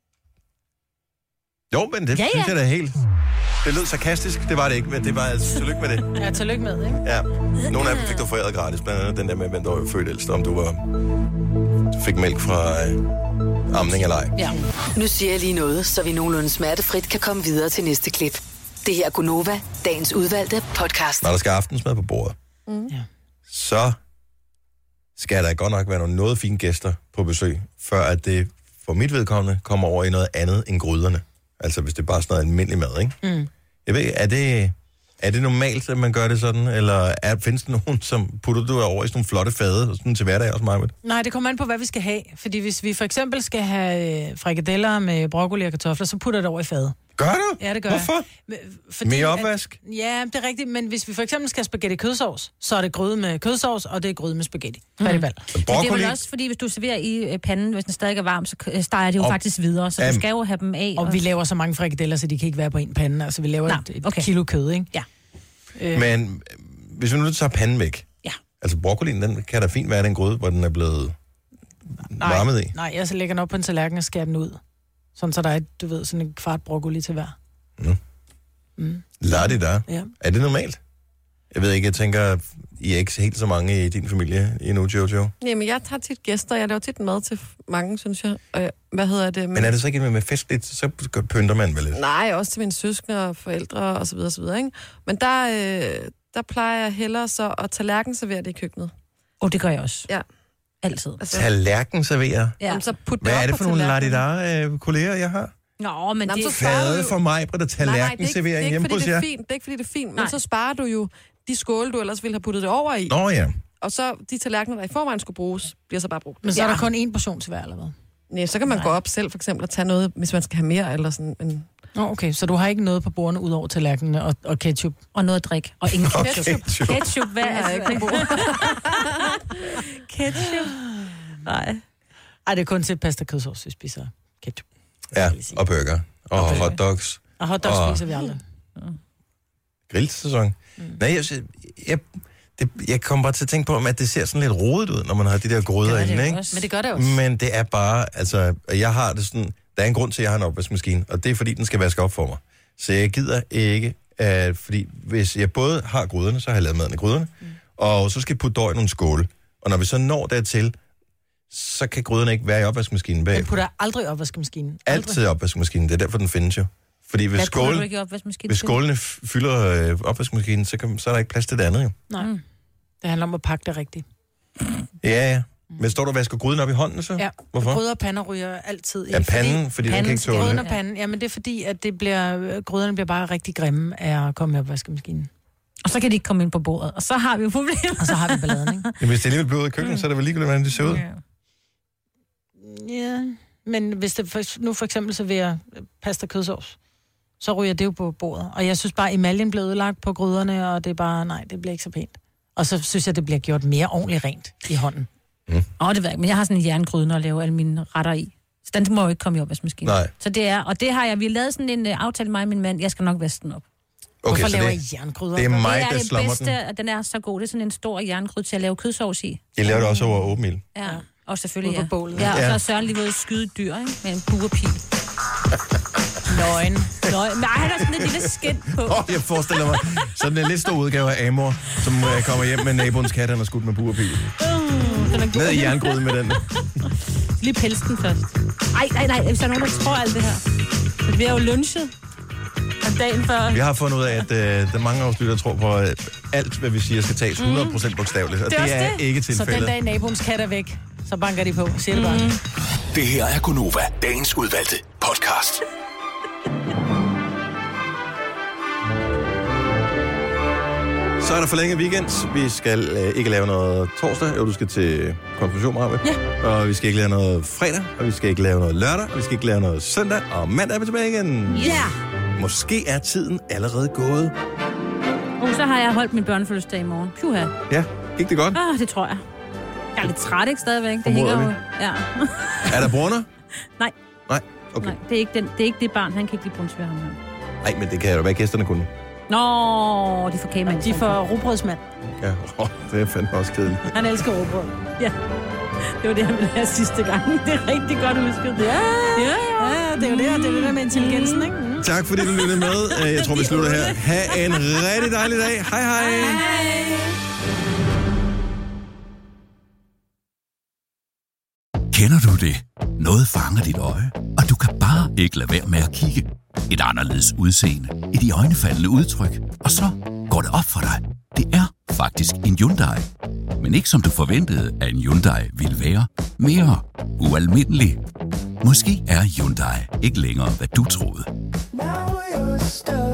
Jo, men det ja, ja. synes jeg da helt... Det lød sarkastisk, det var det ikke, men det var altså tillykke med det. Ja, tillykke med, ikke? Ja. Nogle af dem fik du foræret gratis, blandt andet den der med, hvem der var født ældst, om du var... Du fik mælk fra øh, amning eller ej. Ja. Nu siger jeg lige noget, så vi nogenlunde smertefrit kan komme videre til næste klip. Det her er Gunova, dagens udvalgte podcast. Når der skal aftensmad på bordet, Mm. Ja. så skal der godt nok være nogle noget fine gæster på besøg, før at det for mit vedkommende kommer over i noget andet end gryderne. Altså hvis det er bare sådan noget almindelig mad, ikke? Mm. Jeg ved, er det, er det normalt, at man gør det sådan? Eller er, findes der nogen, som putter du over i sådan nogle flotte fade, sådan til hverdag også, Maja? Nej, det kommer an på, hvad vi skal have. Fordi hvis vi for eksempel skal have frikadeller med broccoli og kartofler, så putter jeg det over i fade. Gør du? Ja, det gør Hvorfor? jeg. Fordi, Mere opvask? At, ja, det er rigtigt, men hvis vi for eksempel skal have spaghetti kødsovs, så er det gryde med kødsovs, og det er gryde med spaghetti. Færdig valg. Men det er vel også, fordi hvis du serverer i panden, hvis den stadig er varm, så steger det jo og, faktisk videre, så um, du skal jo have dem af. Og, og vi laver så mange frikadeller, så de kan ikke være på en pande. Altså, vi laver Nå, et, et okay. kilo kød, ikke? Ja. Øh. Men hvis vi nu tager panden væk, ja. altså broccolien, den kan da fint være den gryde, hvor den er blevet nej, varmet i. Nej, jeg så lægger den op på en tallerken og skærer den ud. Sådan så der er, du ved, sådan en kvart broccoli til hver. Mm. Mm. Lad det der. Ja. Er det normalt? Jeg ved ikke, jeg tænker, I er ikke helt så mange i din familie endnu, Jojo. Jamen, jeg tager tit gæster, jeg laver tit mad til mange, synes jeg. Øh, hvad hedder det? Men... men er det så ikke med festligt, så pynter man vel lidt? Nej, også til mine søskende og forældre og så videre, så videre, ikke? Men der, øh, der plejer jeg hellere så at tallerkenservere det i køkkenet. Åh, oh, det gør jeg også. Ja. Altid. Altså... Tallerkenserverer? Ja. Jamen, så put det hvad op er det for nogle ladidar-kolleger, jeg har? Nå, men Jamen, det... Fade for mig, Britta, tallerkenservering hjemme hos jer. Det er ikke, fordi det er fint, men så sparer du jo de skåle, du ellers ville have puttet det over i. Nå ja. Og så de tallerkener, der i forvejen skulle bruges, bliver så bare brugt. Men så ja. er der kun én portion til hver, eller hvad? Nej, så kan man Nej. gå op selv for eksempel og tage noget, hvis man skal have mere, eller sådan. Men... Nå, okay, så du har ikke noget på bordene ud over tallerkenene og, og ketchup? Og noget at drikke. Og ingen og ketchup. ketchup. Ketchup, hvad er det? Ikke på bordet. Ketchup? Nej. Ej, det er kun til pasta kødsovs, vi spiser ketchup. Ja, og burger. Og okay. hotdogs. Og hotdogs og... spiser vi aldrig. Grillsæson. Mm. Nej, jeg, jeg, det, jeg kommer bare til at tænke på, at det ser sådan lidt rodet ud, når man har de der gryder inde, ikke? Men det gør det også. Men det er bare, altså, jeg har det sådan, der er en grund til, at jeg har en opvaskemaskine, og det er fordi, den skal vaske op for mig. Så jeg gider ikke, at, fordi hvis jeg både har gryderne, så har jeg lavet maden i gryderne, mm. og så skal jeg putte døj i nogle skåle. Og når vi så når dertil, så kan gryderne ikke være i opvaskemaskinen bag. Den putter aldrig i opvaskemaskinen. Aldrig. Altid i opvaskemaskinen, det er derfor, den findes jo. Fordi hvis, skålen, hvis skålene fylder øh, opvaskemaskinen, så, kan, så er der ikke plads til det andet jo. Nej, mm. det handler om at pakke det rigtigt. Ja, ja. Men står du og vasker gryden op i hånden så? Ja, hvorfor? Gryder og pander ryger altid i. Ja, panden, fordi, fordi den kan ikke tåle det. Gryden og panden, ja, men det er fordi, at det bliver, gryderne bliver bare rigtig grimme af at komme i opvaskemaskinen. Og så kan de ikke komme ind på bordet, og så har vi jo problemer. Og så har vi balladen, ikke? Jamen, hvis det alligevel bliver ud i køkkenet, mm. så er det vel ligegyldigt, hvordan det ser ud. Ja. Ja, men hvis det for, nu for eksempel serverer pasta kødsovs, så ryger det jo på bordet. Og jeg synes bare, emaljen bliver ødelagt på gryderne, og det er bare, nej, det bliver ikke så pænt. Og så synes jeg, det bliver gjort mere ordentligt rent i hånden. Åh, mm. oh, det ved jeg ikke, men jeg har sådan en jerngryde, når jeg laver alle mine retter i. Så den må jo ikke komme i opvaskemaskinen. Nej. Så det er, og det har jeg, vi har lavet sådan en uh, aftale mig og min mand, jeg skal nok vaske den op. Okay, Hvorfor så laver det, I jerngryder? det er mig, det er der det slummer bedste, den. og den er så god. Det er sådan en stor jerngryde til at lave kødsovs i. Jeg laver det også over åben ild. Ja, og selvfølgelig, Ude ja. på bålet. Ja, og Ja. så er Søren lige ved at skyde et dyr, ikke? Med en buerpil. Løgn. Løgn. Nej, han har sådan et lille skind på. Åh, oh, jeg forestiller mig sådan en lidt stor udgave af Amor, som uh, kommer hjem med naboens kat, han har skudt med buerpil. Uh, Ned i jerngryden med den. Lige pelse den først. Ej, nej, nej, hvis der er nogen, der tror alt det her. Så vi har jo lunchet om dagen før. Vi har fundet ud af, at uh, der er mange af vores lyttere, der tror på, at alt, hvad vi siger, skal tages hundrede procent bogstaveligt. Og det, det er det. ikke tilfældet. Så den dag naboens kat er væk, så banker de på. Siger det bare. Mm. Det her er Gonova, dagens udvalgte podcast. Så er der forlænget weekend. Vi skal øh, ikke lave noget torsdag. Jo, du skal til konfirmation, Marve. Ja. Og vi skal ikke lave noget fredag. Og vi skal ikke lave noget lørdag. Og vi skal ikke lave noget søndag. Og mandag er vi tilbage igen. Ja. Yeah. Måske er tiden allerede gået. Og så har jeg holdt min børnefødselsdag i morgen. Puha. Ja, gik det godt? Ah, det tror jeg. Jeg er lidt træt, ikke stadigvæk? Det Formoder hænger vi. jo. Ja. Er der brunner? Nej. Nej, okay. Nej, det er ikke, den, det er ikke det barn, han kan ikke lide brunsvær ham her. Nej, men det kan jo være, gæsterne kunne. Nå, de får kagemand. De får rugbrødsmand. Ja, oh, det er fandme også kedeligt. Han elsker rugbrød. Ja. Det var det, han ville have sidste gang. Det er rigtig godt husket. Ja, ja, ja. Det er jo det, og det er det der med intelligensen, ikke? Mm. Tak fordi du lyttede med. Jeg tror, vi slutter her. Ha' en rigtig dejlig dag. Hej hej. Hej. Kender du det? Noget fanger dit øje, og du kan bare ikke lade være med at kigge. Et anderledes udseende, et iøjnefaldende udtryk, og så går det op for dig. Det er faktisk en Hyundai. Men ikke som du forventede, at en Hyundai ville være. Mere ualmindelig. Måske er Hyundai ikke længere, hvad du troede.